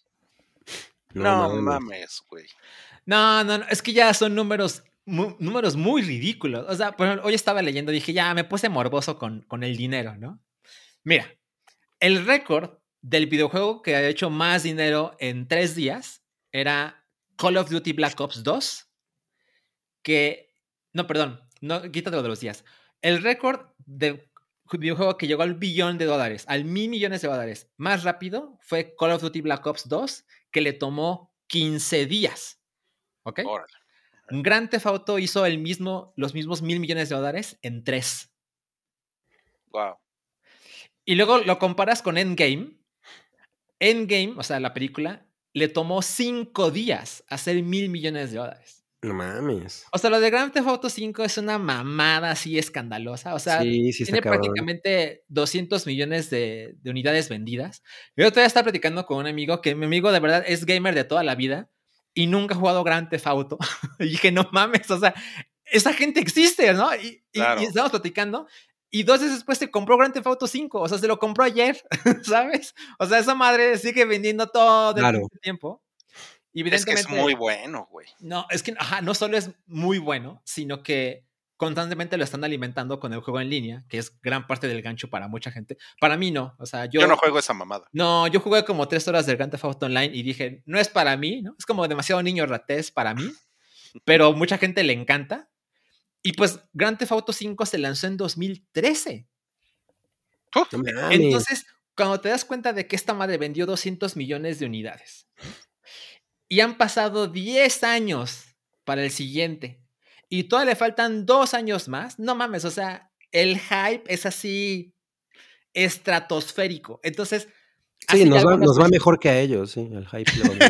No No mames. mames, güey. No, no, no, es que ya son números, mu- números muy ridículos. O sea, por ejemplo, hoy estaba leyendo, dije, ya me puse morboso con, con el dinero, ¿no? Mira, el récord del videojuego que ha hecho más dinero en tres días era Call of Duty Black Ops dos, que, no, perdón, no, quítate lo de los días. El récord de videojuego que llegó al billón de dólares, al mil millones de dólares, más rápido fue Call of Duty Black Ops dos, que le tomó quince días. ¿Ok? Órale. Grand Theft Auto hizo el mismo, los mismos mil millones de dólares en tres. Wow. Y luego lo comparas con Endgame. Endgame, o sea, la película, le tomó cinco días hacer mil millones de dólares. No mames. O sea, lo de Grand Theft Auto cinco es una mamada así escandalosa. O sea, Sí, sí está tiene cabrón. prácticamente doscientos millones de, de unidades vendidas. Yo todavía estaba platicando con un amigo que mi amigo de verdad es gamer de toda la vida y nunca ha jugado Grand Theft Auto. Y dije, no mames, o sea, esa gente existe, ¿no? Y, y, Claro. y estábamos platicando y dos días después se compró Grand Theft Auto cinco. O sea, se lo compró ayer, ¿sabes? O sea, esa madre sigue vendiendo todo el Claro. pinche tiempo. Es que Evidentemente, es muy bueno, güey. no, es que ajá, no solo es muy bueno, sino que constantemente lo están alimentando con el juego en línea, que es gran parte del gancho para mucha gente. Para mí no, o sea, yo... Yo no juego esa mamada. No, yo jugué como tres horas del Grand Theft Auto Online y dije, no es para mí, ¿no? Es como demasiado niño ratés para mí, pero mucha gente le encanta. Y pues Grand Theft Auto cinco se lanzó en dos mil trece. Uf, No mames. Entonces, cuando te das cuenta de que esta madre vendió doscientos millones de unidades y han pasado diez años para el siguiente y todavía le faltan dos años más, no mames, o sea, el hype es así estratosférico. Entonces, Sí, hace nos ya va, algunas nos va veces- mejor que a ellos, sí, el hype. le va bien.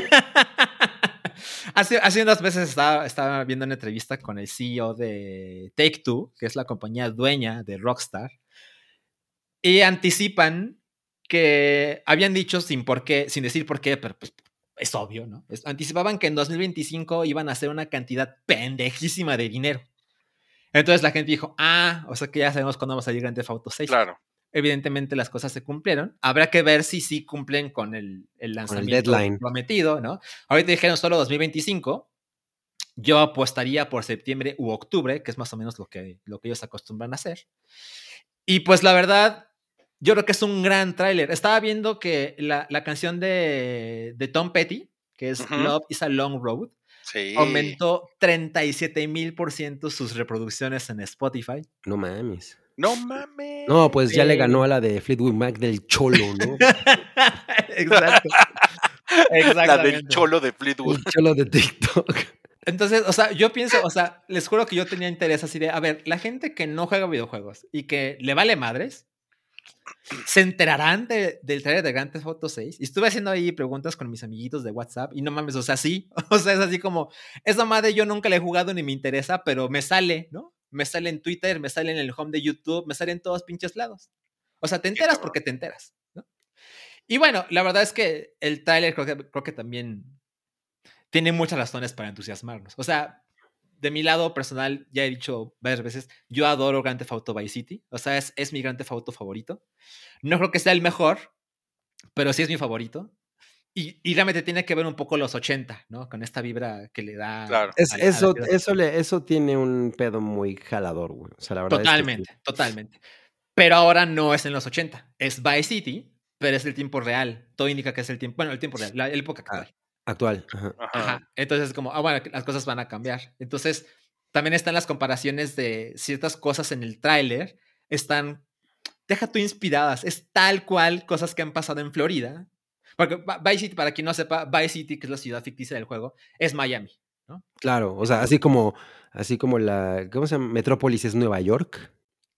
hace, hace unas veces estaba, estaba viendo una entrevista con el C E O de Take-Two, que es la compañía dueña de Rockstar, y anticipan que habían dicho sin por qué, sin decir por qué, pero pues es obvio, ¿no? Es- anticipaban que en dos mil veinticinco iban a hacer una cantidad pendejísima de dinero. Entonces la gente dijo, ah, o sea que ya sabemos cuándo va a salir Grand Theft Auto seis. claro. Evidentemente las cosas se cumplieron. Habrá que ver si sí cumplen con el, el lanzamiento deadline. prometido, ¿no? Ahorita dijeron solo dos mil veinticinco. Yo apostaría por septiembre u octubre, que es más o menos lo que, lo que ellos acostumbran a hacer. Y pues la verdad, yo creo que es un gran tráiler. Estaba viendo que la, la canción de, de Tom Petty, que es Ujú. Love is a Long Road, Sí. aumentó treinta y siete mil por ciento sus reproducciones en Spotify. No mames. No mames. No, pues ya le Sí. ganó a la de Fleetwood Mac del Cholo, ¿no? Exacto. La del Exactamente. cholo de Fleetwood. El Cholo de TikTok. Entonces, o sea, yo pienso, o sea, les juro que yo tenía interés así de, a ver, la gente que no juega videojuegos y que le vale madres, se enterarán de, del trailer de Grand Theft Auto seis. Y estuve haciendo ahí preguntas con mis amiguitos de WhatsApp y no mames, o sea, sí, o sea, es así como, esa madre yo nunca la he jugado ni me interesa, pero me sale, ¿no? Me sale en Twitter, me sale en el home de YouTube, me sale en todos pinches lados. O sea, te enteras cabrón. porque te enteras, ¿no? Y bueno, la verdad es que el tráiler creo que, creo que también tiene muchas razones para entusiasmarnos. O sea, de mi lado personal, ya he dicho varias veces, yo adoro Grand Theft Auto Vice City. O sea, es, es mi Grand Theft Auto favorito. No creo que sea el mejor, pero sí es mi favorito. Y, y realmente tiene que ver un poco los ochenta, ¿no? Con esta vibra que le da. Claro. Es, a la- a la eso, ciudad. eso, le, eso tiene un pedo muy jalador, güey. O sea, la verdad Totalmente, es que sí. totalmente. Pero ahora no es en los ochenta. Es Vice City, pero es el tiempo real. Todo indica que es el tiempo. Bueno, el tiempo real, la época actual. Actual. Ajá. Ajá. Ajá. Entonces, como, ah, bueno, las cosas van a cambiar. Entonces, también están las comparaciones de ciertas cosas en el tráiler. Están, deja tú inspiradas. Es tal cual cosas que han pasado en Florida. Porque Va- Vice City, para quien no sepa, Vice City, que es la ciudad ficticia del juego, es Miami, ¿no? Claro. O sea, así como, así como la. ¿Cómo se llama? Metrópolis es Nueva York.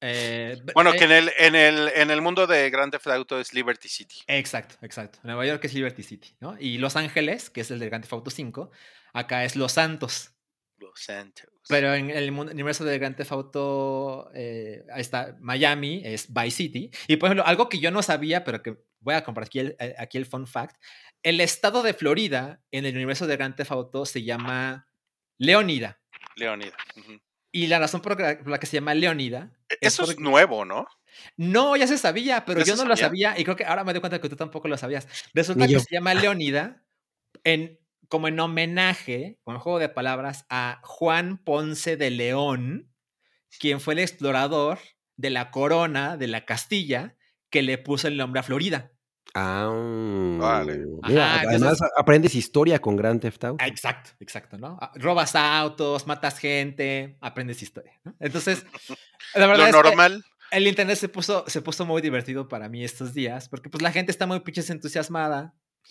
Eh, b- Bueno, eh, que en el, en el, en el mundo de Grand Theft Auto es Liberty City. Exacto, exacto. Nueva York es Liberty City, ¿no? Y Los Ángeles, que es el de Grand Theft Auto cinco, acá es Los Santos. Los Santos. Pero en el mundo- universo de Grand Theft Auto, eh, ahí está Miami, es Vice City. Y por ejemplo, algo que yo no sabía, pero que voy a compartir aquí el, aquí el fun fact: el estado de Florida en el universo de Grand Theft Auto se llama Leonida. Leonida. Ujú. Y la razón por la, por la que se llama Leonida es Eso es porque... nuevo, ¿no? No, ya se sabía, pero ¿Ya yo se no lo sabía? sabía y creo que ahora me doy cuenta que tú tampoco lo sabías. Resulta Ni que yo. se llama Leonida en, como en homenaje, con el juego de palabras, a Juan Ponce de León, quien fue el explorador de la corona de la Castilla que le puso el nombre a Florida. Ah, Vale. mira, Ajá, además entonces- aprendes historia con Grand Theft Auto. Ah, exacto, exacto, ¿no? Ah, robas autos, matas gente, aprendes historia, ¿no? Entonces, la verdad Lo es que normal. el internet se puso, se puso muy divertido para mí estos días, porque pues la gente está muy pinches entusiasmada.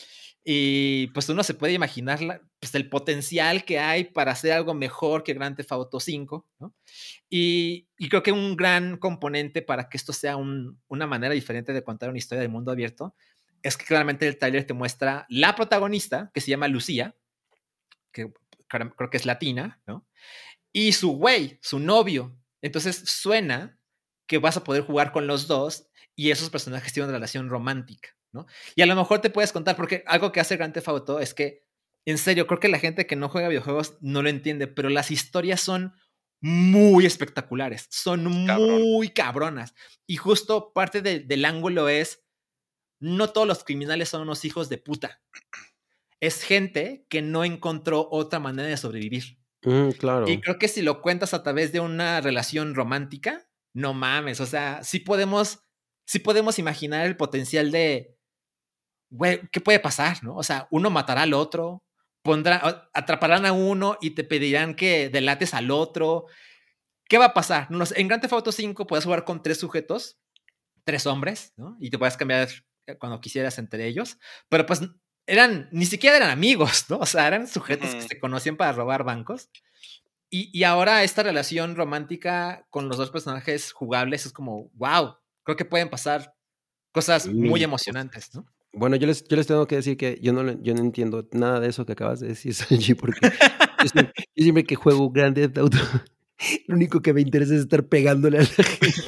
Y pues uno se puede imaginar la, pues, el potencial que hay para hacer algo mejor que Grand Theft Auto cinco, ¿no? Y, y creo que un gran componente para que esto sea un, una manera diferente de contar una historia de mundo abierto es que claramente el tráiler te muestra la protagonista, que se llama Lucía, que creo que es latina, ¿no? Y su güey, su novio. Entonces suena que vas a poder jugar con los dos y esos personajes tienen una relación romántica, ¿no? Y a lo mejor te puedes contar, porque algo que hace Grand Theft Auto es que, en serio, creo que la gente que no juega videojuegos no lo entiende, pero las historias son muy espectaculares, son Cabrón. muy cabronas. Y justo parte de, del ángulo es, no todos los criminales son unos hijos de puta. Es gente que no encontró otra manera de sobrevivir. Mm, claro. Y creo que si lo cuentas a través de una relación romántica, no mames, o sea, sí podemos, sí podemos imaginar el potencial de, güey, ¿qué puede pasar, no? O sea, uno matará al otro, pondrá, atraparán a uno y te pedirán que delates al otro. ¿Qué va a pasar? No sé, en Grand Theft Auto cinco puedes jugar con tres sujetos, tres hombres, ¿no? Y te puedes cambiar cuando quisieras entre ellos, pero pues eran, ni siquiera eran amigos, ¿no? O sea, eran sujetos uh-huh. que se conocían para robar bancos. Y, y ahora esta relación romántica con los dos personajes jugables es como, wow, creo que pueden pasar cosas sí, muy emocionantes, ¿no? Bueno, yo les, yo les tengo que decir que yo no, yo no entiendo nada de eso que acabas de decir, Sanji, porque yo, siempre, yo siempre que juego Grand Theft Auto, lo único que me interesa es estar pegándole a la gente.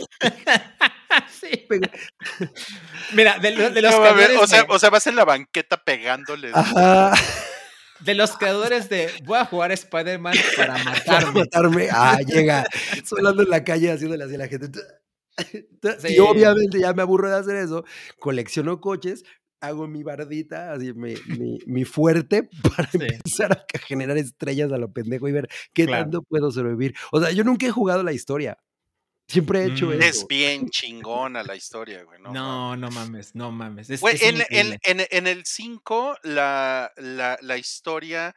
Sí. Mira, de, de los no, creadores o, sea, de... o sea, vas en la banqueta pegándoles. Ajá. De los creadores de voy a jugar a Spider-Man para matarme. Para matarme. Ah, llega solando en la calle haciéndole así a la gente. Sí. Y obviamente ya me aburro de hacer eso. Colecciono coches, hago mi bardita, así mi, mi, mi fuerte para sí. empezar a generar estrellas a lo pendejo y ver qué claro. tanto puedo sobrevivir. O sea, yo nunca he jugado la historia. Siempre he hecho mm, eso. Es bien chingona la historia, güey. No, no, no mames, no mames. Es, güey, es en, en, en, en el cinco, la, la, la historia,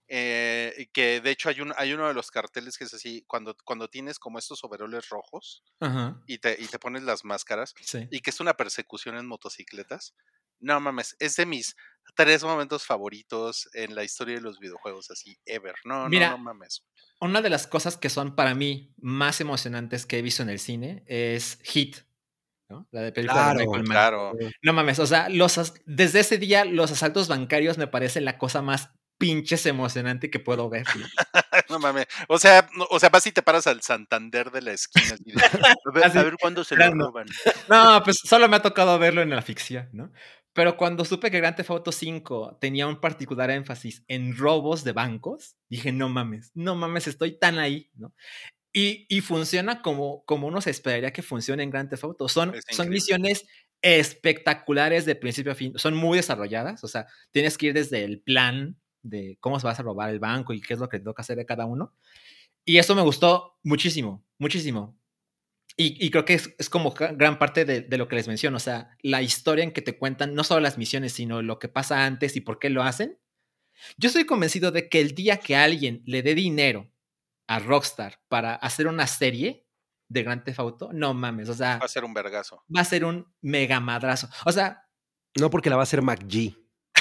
eh, que de hecho hay, un, hay uno de los carteles que es así, cuando, cuando tienes como estos overoles rojos uh-huh. y, te, y te pones las máscaras, sí. y que es una persecución en motocicletas. No mames, es de mis tres momentos favoritos en la historia de los videojuegos, así, ever. No, Mira, no, no mames. Una de las cosas que son para mí más emocionantes que he visto en el cine es Hit, ¿no? La de película claro, de Michael Mann. Claro. No mames, o sea, los, desde ese día los asaltos bancarios me parecen la cosa más pinches emocionante que puedo ver. No mames, o sea, no, o sea, vas y te paras al Santander de la esquina y de, a, ver, a ver cuándo se lo roban. No, pues solo me ha tocado verlo en la ficción, ¿no? Pero cuando supe que Grand Theft Auto cinco tenía un particular énfasis en robos de bancos, dije, no mames, no mames, estoy tan ahí, ¿no? Y, y funciona como, como uno se esperaría que funcione en Grand Theft Auto. Son, son misiones espectaculares de principio a fin. Son muy desarrolladas, o sea, tienes que ir desde el plan de cómo se vas a robar el banco y qué es lo que toca hacer de cada uno. Y eso me gustó muchísimo, muchísimo. Y, y creo que es, es como gran parte de, de lo que les menciono, o sea, la historia en que te cuentan no solo las misiones, sino lo que pasa antes y por qué lo hacen. Yo estoy convencido de que el día que alguien le dé dinero a Rockstar para hacer una serie de Grand Theft Auto, no mames, o sea... Va a ser un vergazo. Va a ser un mega madrazo. O sea... No, porque la va a hacer McG.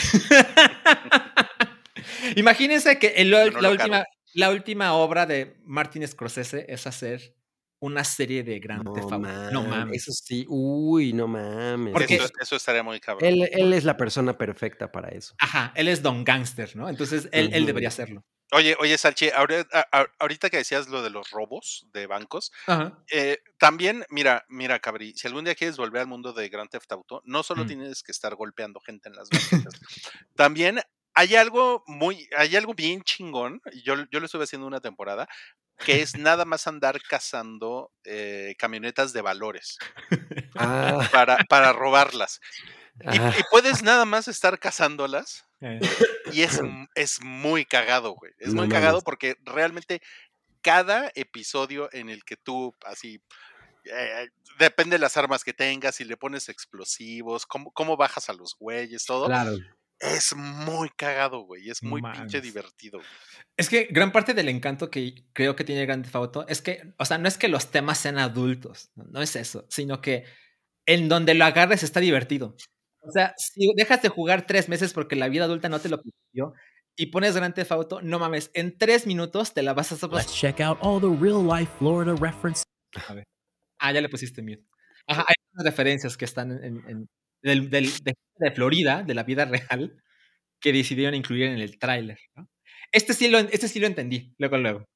Imagínense que el, no la, última, la última obra de Martin Scorsese es hacer una serie de Grand no, Theft Auto. Man, no mames. Eso sí, uy, no mames. Porque eso, eso estaría muy cabrón. Él, él es la persona perfecta para eso. Ajá, él es Don Gangster, ¿no? Entonces él, uh-huh. él debería hacerlo. Oye, oye, Salchi, ahorita, ahorita que decías lo de los robos de bancos, uh-huh. eh, también, mira, mira, Cabri, si algún día quieres volver al mundo de Grand Theft Auto, no solo uh-huh. tienes que estar golpeando gente en las banquetas, también hay algo muy, hay algo bien chingón, yo, yo lo estuve haciendo una temporada, que es nada más andar cazando eh, camionetas de valores ah. para, para robarlas. Y, y puedes nada más estar cazándolas y es, es muy cagado, güey. Es no muy mames. cagado porque realmente cada episodio en el que tú así... Eh, depende de las armas que tengas, si le pones explosivos, cómo, cómo bajas a los güeyes, todo. Claro. Es muy cagado, güey. Es muy mames. pinche divertido, güey. Es que gran parte del encanto que creo que tiene Grand Theft Auto es que, o sea, no es que los temas sean adultos, no, no es eso, sino que en donde lo agarres está divertido. O sea, si dejas de jugar tres meses porque la vida adulta no te lo permitió y pones Grand Theft Auto, no mames, en tres minutos te la vas a... Let's check out all the real-life Florida references. A ver. Ah, ya le pusiste mute. Ajá, hay unas referencias que están en, en- en- del, del- de, de Florida, de la vida real, que decidieron incluir en el tráiler, ¿no? Este sí, lo, este sí lo entendí, luego, luego.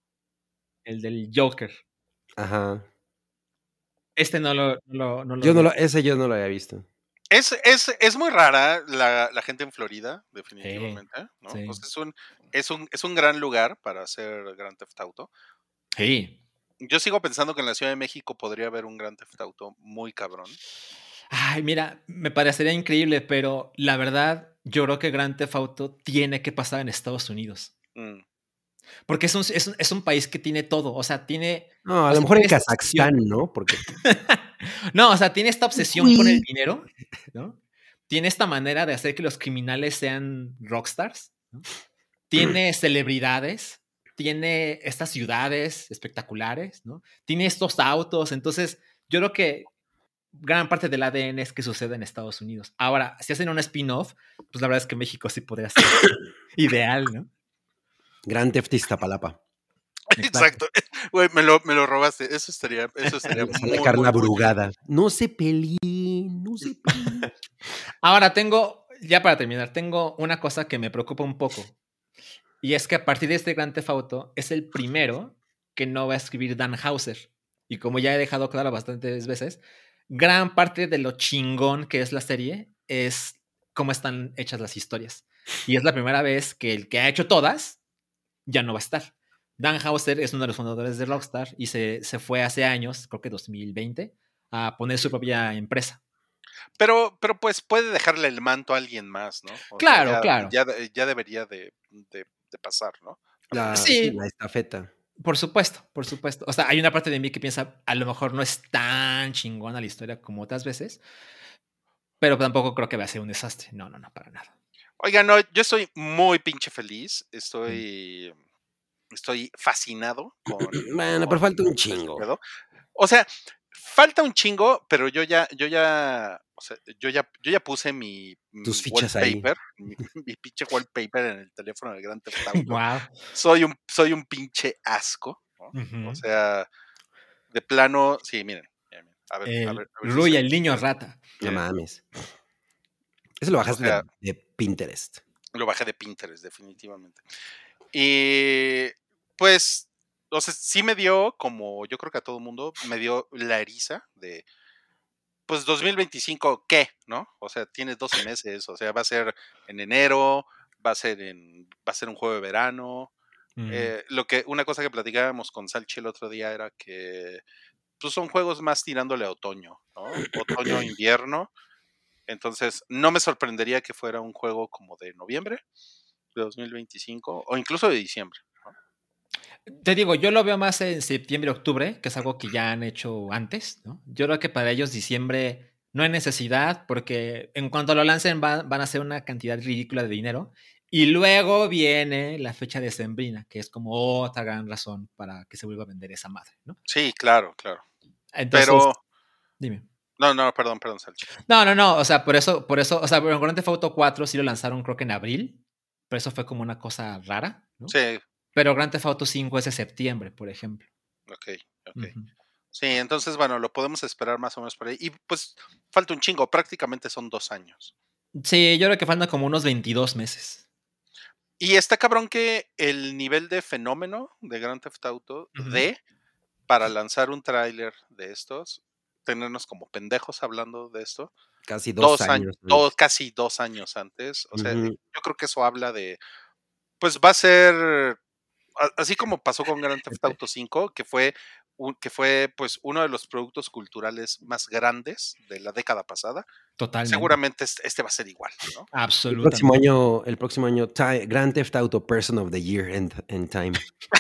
El del Joker. Ajá. Este no lo, no lo, no lo Yo no vi. lo, ese yo no lo había visto. Es, es, es muy rara la, la gente en Florida, definitivamente, ¿no? sí. O sea, es un, es un, es un gran lugar para hacer Grand Theft Auto. Sí. Yo sigo pensando que en la Ciudad de México podría haber un Grand Theft Auto muy cabrón. Ay, mira, me parecería increíble, pero la verdad, yo creo que Grand Theft Auto tiene que pasar en Estados Unidos. Mm. Porque es un, es un, es un país que tiene todo. O sea, tiene. No, a o lo sea, mejor en tiene esta Kazajstán, obsesión. ¿no? Porque No, o sea, tiene esta obsesión con el dinero, ¿no? Tiene esta manera de hacer que los criminales sean rockstars, ¿no? Tiene celebridades, tiene estas ciudades espectaculares, ¿no? Tiene estos autos. Entonces, yo creo que gran parte del A D N es que sucede en Estados Unidos. Ahora, si hacen un spin-off, pues la verdad es que México sí podría ser ideal, ¿no? Gran Theft Iztapalapa. Exacto. Güey, me lo, me lo robaste. Eso estaría, eso estaría Sale muy, Carla muy, muy Brugada. No se peleen, no se peleen. Ahora tengo, ya para terminar, tengo una cosa que me preocupa un poco. Y es que a partir de este Grand Theft Auto es el primero que no va a escribir Dan Houser. Y como ya he dejado claro bastantes veces, gran parte de lo chingón que es la serie es cómo están hechas las historias. Y es la primera vez que el que ha hecho todas ya no va a estar. Dan Houser es uno de los fundadores de Rockstar y se, se fue hace años, creo que dos mil veinte, a poner su propia empresa. Pero, pero pues puede dejarle el manto a alguien más, ¿no? O Claro, sea, ya, claro. Ya, ya debería de, de, de pasar, ¿no? La, Sí. sí, la estafeta. Por supuesto, por supuesto. O sea, hay una parte de mí que piensa, a lo mejor no es tan chingona la historia como otras veces, pero tampoco creo que va a ser un desastre. No, no, no, para nada. Oiga, no, yo estoy muy pinche feliz. Estoy, estoy fascinado con... Bueno, con pero falta un este chingo. pedo. O sea, falta un chingo, pero yo ya, yo ya, o sea, yo ya, yo ya puse mi, Tus mi fichas wallpaper, mi, mi pinche wallpaper en el teléfono del Grand Theft Auto. Wow. Soy un, soy un pinche asco, ¿no? Uh-huh. O sea, de plano, sí, miren, miren, a ver, El a ver, a ver Rui, si el niño rata. No Miren. mames. Eso lo bajaste O sea, de, de Pinterest. lo bajé de Pinterest, definitivamente. Y pues, o sea, sí me dio, como yo creo que a todo mundo, me dio la eriza de, pues dos mil veinticinco, ¿qué? ¿No? O sea, tienes doce meses, o sea, va a ser en enero, va a ser en, va a ser un juego de verano. Mm. Eh, lo que, una cosa que platicábamos con Salchi el otro día era que pues son juegos más tirándole a otoño, ¿no? Otoño, invierno. Entonces, no me sorprendería que fuera un juego como de noviembre de dos mil veinticinco o incluso de diciembre, ¿no? Te digo, yo lo veo más en septiembre, octubre, que es algo que ya han hecho antes, ¿no? Yo creo que para ellos diciembre no hay necesidad porque en cuanto lo lancen va, van a hacer una cantidad ridícula de dinero y luego viene la fecha decembrina, que es como otra gran razón para que se vuelva a vender esa madre, ¿no? Sí, claro, claro. Entonces, Pero, dime. no, no, perdón, perdón, Salchi. No, no, no, o sea, por eso, por eso, o sea, en Grand Theft Auto cuatro sí lo lanzaron creo que en abril, pero eso fue como una cosa rara, ¿no? Sí, Pero Grand Theft Auto cinco es de septiembre, por ejemplo. ok, ok. Ujú. Sí, entonces, bueno, lo podemos esperar más o menos por ahí. Y pues falta un chingo, prácticamente son dos años. Sí, yo creo que faltan como unos veintidós meses. Y está cabrón que el nivel de fenómeno de Grand Theft Auto Ujú. de, para lanzar un tráiler de estos, tenernos como pendejos hablando de esto, Casi dos, dos años, años. dos, casi dos años antes. O sea, Ujú. yo creo que eso habla de, pues va a ser, a- así como pasó con Grand Theft Auto cinco, que fue, un- que fue pues uno de los productos culturales más grandes de la década pasada. Totalmente. Seguramente este, este va a ser igual, ¿no? El Absolutamente. próximo año, el próximo año, Ti- Grand Theft Auto Person of the Year en, en Time.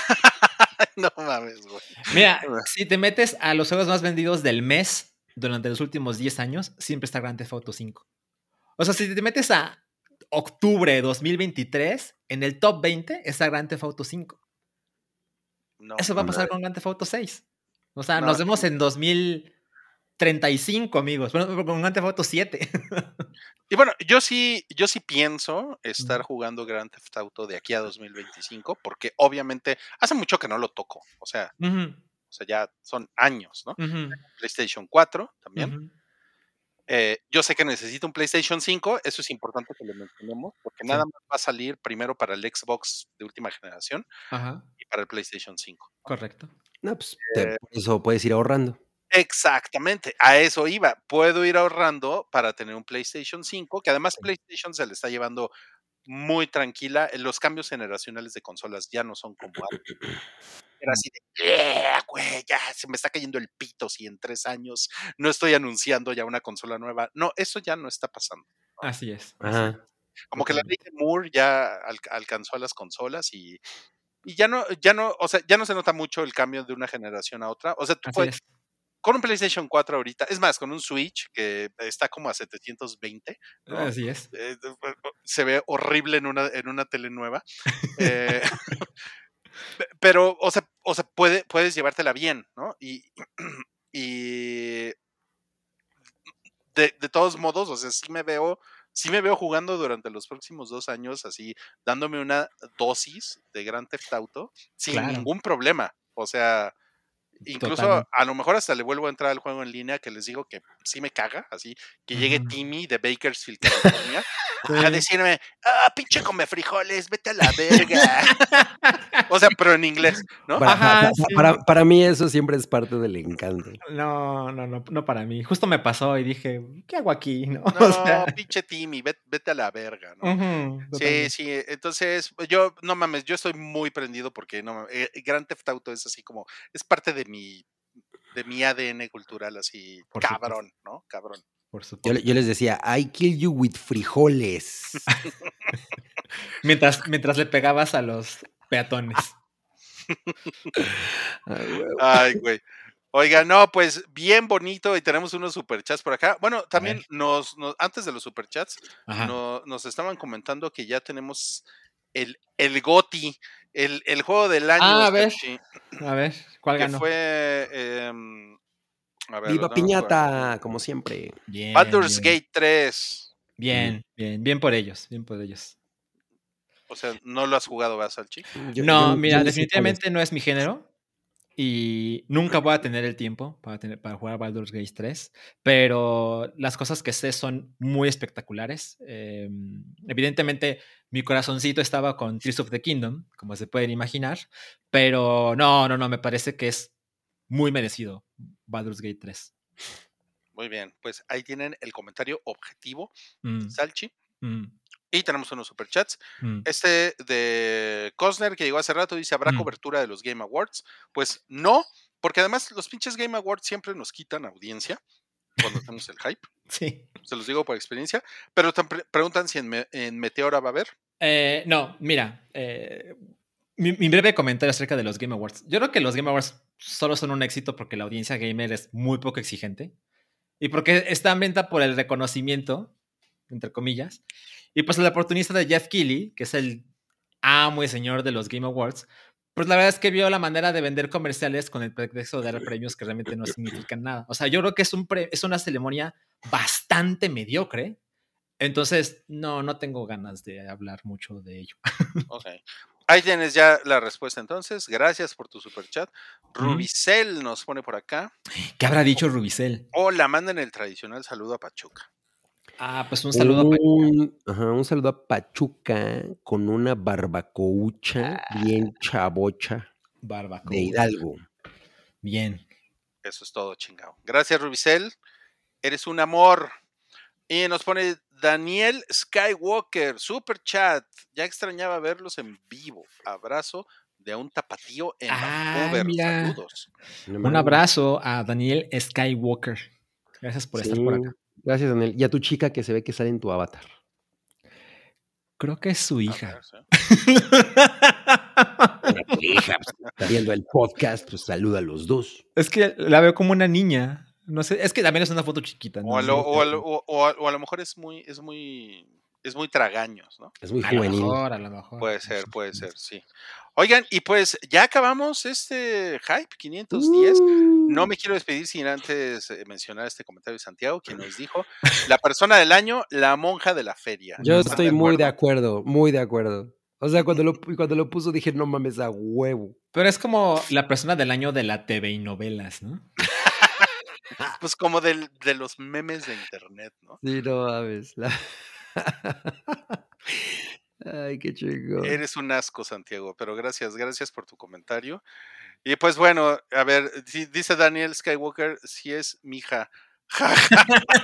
No mames, güey. Mira, si te metes a los juegos más vendidos del mes durante los últimos diez años, siempre está Grand Theft Auto cinco. O sea, si te metes a octubre de dos mil veintitrés, en el top veinte está Grand Theft Auto cinco. No, Eso va a no, pasar con Grand Theft Auto seis. O sea, No. nos vemos en dos mil treinta y cinco, amigos. Bueno, con Grand Theft Auto siete. Y bueno, yo sí, yo sí pienso estar Ujú. jugando Grand Theft Auto de aquí a dos mil veinticinco, porque obviamente hace mucho que no lo toco. O sea, Ujú, o sea, ya son años, ¿no? ujú, PlayStation cuatro también. ujú. Eh, yo sé que necesito un PlayStation cinco, eso es importante que lo mencionemos, porque nada Sí, más va a salir primero para el Xbox de última generación ajá, y para el PlayStation cinco. correcto. No, pues te- Eh, por eso puedes ir ahorrando. exactamente, a eso iba. Puedo ir ahorrando para tener un PlayStation cinco, que además PlayStation se le está llevando muy tranquila. eh, Los cambios generacionales de consolas ya no son como antes. Era así de, "Yeah, güey, ya se me está cayendo el pito si en tres años no estoy anunciando ya una consola nueva". No, eso ya no está pasando. Así es, así es, Ajá. Como que la ley totalmente. de Moore ya alca- alcanzó a las consolas y, y ya no, ya no, o sea, ya no se nota mucho el cambio de una generación a otra. O sea, tú Así puedes, es. con un PlayStation cuatro ahorita, es más, con un Switch que está como a setecientos veinte, ¿no? Así es. Eh, se ve horrible en una, en una tele nueva. eh, pe- pero, o sea, o sea puede, puedes llevártela bien, ¿no? Y, y de, de todos modos, o sea, sí me veo, sí me veo jugando durante los próximos dos años, así, dándome una dosis de Grand Theft Auto sin Claro, ningún problema. O sea, incluso totalmente. a lo mejor hasta le vuelvo a entrar al juego en línea, que les digo que sí me caga, así, que llegue Ujú. Timmy de Bakersfield, California, a Sí. decirme, ah, pinche come frijoles, vete a la verga. O sea, pero en inglés, ¿no? Para, pa- Ajá, pa- pa- sí. para, para mí eso siempre es parte del encanto. No, no, no, no para mí. Justo me pasó y dije, ¿qué hago aquí? ¿No? O No, sea, pinche Timmy, vete, vete a la verga, ¿no? ujú, Sí, totalmente. sí, entonces pues, yo, no mames, yo estoy muy prendido porque no mames, eh, Grand Theft Auto es así como, es parte de mi, de mi A D N cultural, así, Por supuesto, cabrón, ¿no? Cabrón. por Yo, le- supuesto. yo les decía, I kill you with frijoles. Mientras, mientras le pegabas a los peatones. Ah, huevo. Ay, güey. Oiga, no, pues bien bonito y tenemos unos superchats por acá. Bueno, A ver. también nos, nos antes de los superchats, Ajá. no, nos estaban comentando que ya tenemos el, el GOTY, el, el juego del año, Ah, a ver, Salchi, a ver, ¿cuál que ganó? fue, em, a ver, lo Viva tengo por piñata, aquí. como siempre. Bien, Baldur's bien, Gate tres. bien, bien, bien por ellos, bien por ellos. O sea, no lo has jugado, ¿verdad, Salchi? Yo, yo, No, ni- yo mira, ni sé cuál es. definitivamente no es mi género y nunca voy a tener el tiempo para, tener, para jugar Baldur's Gate tres, pero las cosas que sé son muy espectaculares. Eh, evidentemente, mi corazoncito estaba con Tears of the Kingdom, como se pueden imaginar, pero no, no, no, me parece que es muy merecido Baldur's Gate tres. Muy bien, pues ahí tienen el comentario objetivo de Mm, Salchi. mm, Y tenemos unos superchats. mm, Este de Cosner, que llegó hace rato, dice, ¿habrá mm. cobertura de los Game Awards? Pues no, porque además los pinches Game Awards siempre nos quitan audiencia cuando tenemos el hype. Sí. Se los digo por experiencia. Pero te pre- preguntan si en, Me- en Meteora va a haber. Eh, no, mira, eh, mi, mi breve comentario acerca de los Game Awards. Yo creo que los Game Awards solo son un éxito porque la audiencia gamer es muy poco exigente y porque está en venta por el reconocimiento, entre comillas, y pues el oportunista de Jeff Keighley, que es el amo y señor de los Game Awards, pues la verdad es que vio la manera de vender comerciales con el pretexto de dar premios que realmente no significan nada. O sea, yo creo que es, un pre- es una ceremonia bastante mediocre. Entonces, no, no tengo ganas de hablar mucho de ello. Ok. Ahí tienes ya la respuesta entonces. Gracias por tu superchat. Ujú. Rubicel nos pone por acá. ¿Qué habrá dicho Rubicel? Hola, manden el tradicional saludo a Pachuca. Ah, pues un saludo a Pachuca. Un, ajá, un saludo a Pachuca con una barbacoucha bien chavocha de Barbacoa. Hidalgo. Bien. Eso es todo, chingado. Gracias, Rubicel. Eres un amor. Y nos pone Daniel Skywalker, super chat. Ya extrañaba verlos en vivo. Abrazo de un tapatío en Ay, Vancouver. mira. Saludos. No Un mames. abrazo a Daniel Skywalker. Gracias por estar por Sí, acá. gracias, Daniel. Y a tu chica que se ve que sale en tu avatar. Creo que es su A hija. ver, sí. Bueno, tu hija, pues, está viendo el podcast, pues saluda a los dos. Es que la veo como una niña. No sé, es que también es una foto chiquita. O, No, a no lo, lo o, a sé. lo- o- o a- o a lo mejor es muy, es muy es muy tragaños, ¿no? Es muy A lo juvenil. mejor, a lo mejor. Puede ser, puede ser, sí. Oigan, y pues ya acabamos este Hype quinientos diez. No Uh, me quiero despedir sin antes eh, mencionar este comentario de Santiago, quien nos dijo, la persona del año, la monja de la feria. Yo No ¿Están estoy de muy de acuerdo? acuerdo, muy de acuerdo. O sea, cuando lo, cuando lo puso dije, no mames, a huevo. Pero es como la persona del año de la T V y novelas, ¿no? Pues como del, de los memes de internet, ¿no? Sí, no mames. la- Ay, qué chingón. Eres un asco, Santiago, pero gracias, gracias por tu comentario. Y pues bueno, a ver, di- dice Daniel Skywalker, si es mi hija. Ja, ja.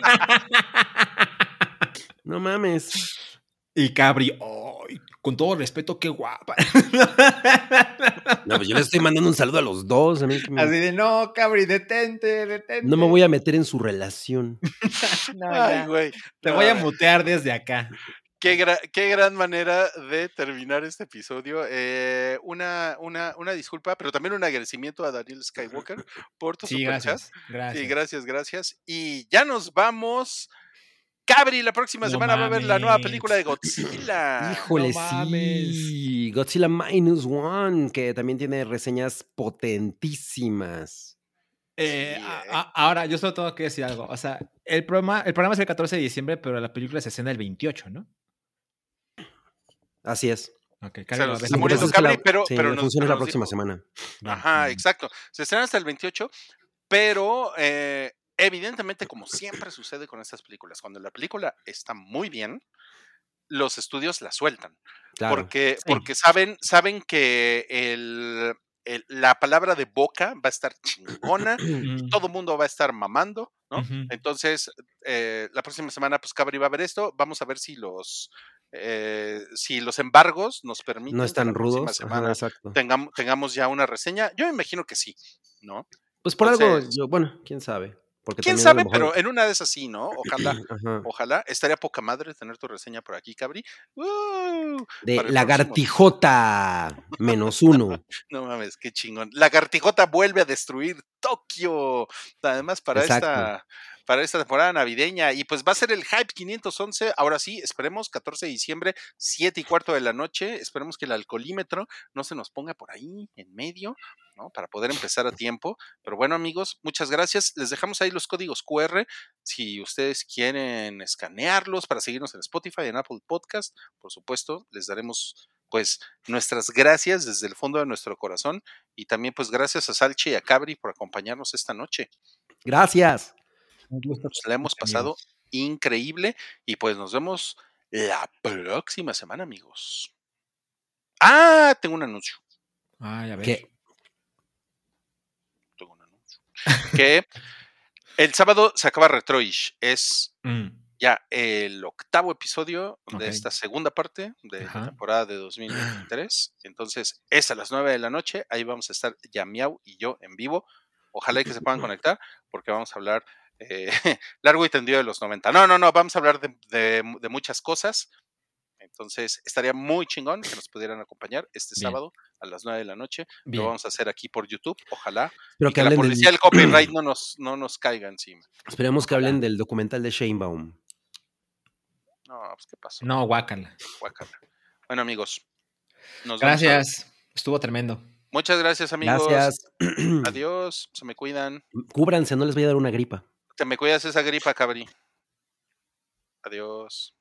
No mames. Y Cabri, ¡ay! Con todo respeto, qué guapa. No, pues yo le estoy mandando un saludo a los dos. A mí que me- Así de, no, Cabri, detente, detente. No me voy a meter en su relación. No, Ay, ya. güey. Te No, voy a a ver. mutear desde acá. Qué, gra- qué gran manera de terminar este episodio. Eh, una, una, una disculpa, pero también un agradecimiento a Daniel Skywalker por tu Sí, superchat. gracias. Sí, Gracias. gracias, gracias. Y ya nos vamos. Cabri, la próxima No semana va a ver la nueva mames. película de Godzilla. Híjole, No mames. sí. Godzilla Minus One, que también tiene reseñas potentísimas. Eh, Sí, a- eh. a- ahora, yo solo tengo que decir algo. O sea, el programa, el programa es el catorce de diciembre, pero la película se escena el veintiocho, ¿no? Así es. Ok, Se Cabri, nos lo ves está Lo que el pasa muriendo es que próximo. Cabri, la, pero, sí, pero la nos, función es pero la nos próxima dijo. semana. Bueno, Ajá, bueno. exacto. Se estrena hasta el veintiocho, pero eh, evidentemente, como siempre sucede con estas películas, cuando la película está muy bien, los estudios la sueltan. Claro. Porque, Sí. porque saben, saben que el, el- la palabra de boca va a estar chingona y Mm, todo el mundo va a estar mamando, ¿no? ujú. Entonces, eh, la próxima semana, pues Cabri va a ver esto. Vamos a ver si los, eh, si los embargos nos No permiten que la están próxima rudos. Ajá, semana exacto. tengamos, tengamos ya una reseña. Yo me imagino que sí, ¿no? Pues por algo, Entonces, yo, bueno, quién sabe. Porque quién también a lo sabe, mejor. pero en una de esas sí, ¿no? Ojalá, Ajá. ojalá. Estaría poca madre tener tu reseña por aquí, Cabri. ¡Uh! De Para el próximo. lagartijota menos uno. No mames, qué chingón. La Lagartijota vuelve a destruir Tokio. Además, para Exacto. esta, para esta temporada navideña. Y pues va a ser el Hype quinientos once. Ahora sí, esperemos, catorce de diciembre, siete y cuarto de la noche. Esperemos que el alcoholímetro no se nos ponga por ahí en medio, ¿no? Para poder empezar a tiempo. Pero bueno, amigos, muchas gracias. Les dejamos ahí los códigos Q R. Si ustedes quieren escanearlos para seguirnos en Spotify, en Apple Podcast, por supuesto, les daremos pues nuestras gracias desde el fondo de nuestro corazón y también pues gracias a Salchi y a Cabri por acompañarnos esta noche. Gracias. Un gusto. Nos la hemos pasado increíble y pues nos vemos la próxima semana, amigos. Ah, tengo un anuncio. Ay, a ver. ¿Qué? Tengo un anuncio. Que el sábado se acaba Retroish. Es Mm, ya el octavo episodio Ok. de esta segunda parte de Ajá. la temporada de dos mil veintitrés. Entonces, es a las nueve de la noche. Ahí vamos a estar Yamiau y yo en vivo. Ojalá y que se puedan conectar porque vamos a hablar eh, largo y tendido de los noventa. No, no, no, vamos a hablar de, de- de muchas cosas. Entonces, estaría muy chingón que nos pudieran acompañar este Bien. sábado a las nueve de la noche. Bien. Lo vamos a hacer aquí por YouTube, ojalá. Espero Y que que la hablen del, policía del copyright no nos, no nos caiga encima. esperemos que Ojalá. hablen del documental de Sheinbaum. No, pues qué pasó. No, guácala. Guácala. Bueno, amigos, nos vemos. a- Gracias. Estuvo tremendo. Muchas gracias, amigos. Gracias. Adiós. Se me cuidan. Cúbranse, no les voy a dar una gripa. Te me cuidas esa gripa, cabri. Adiós.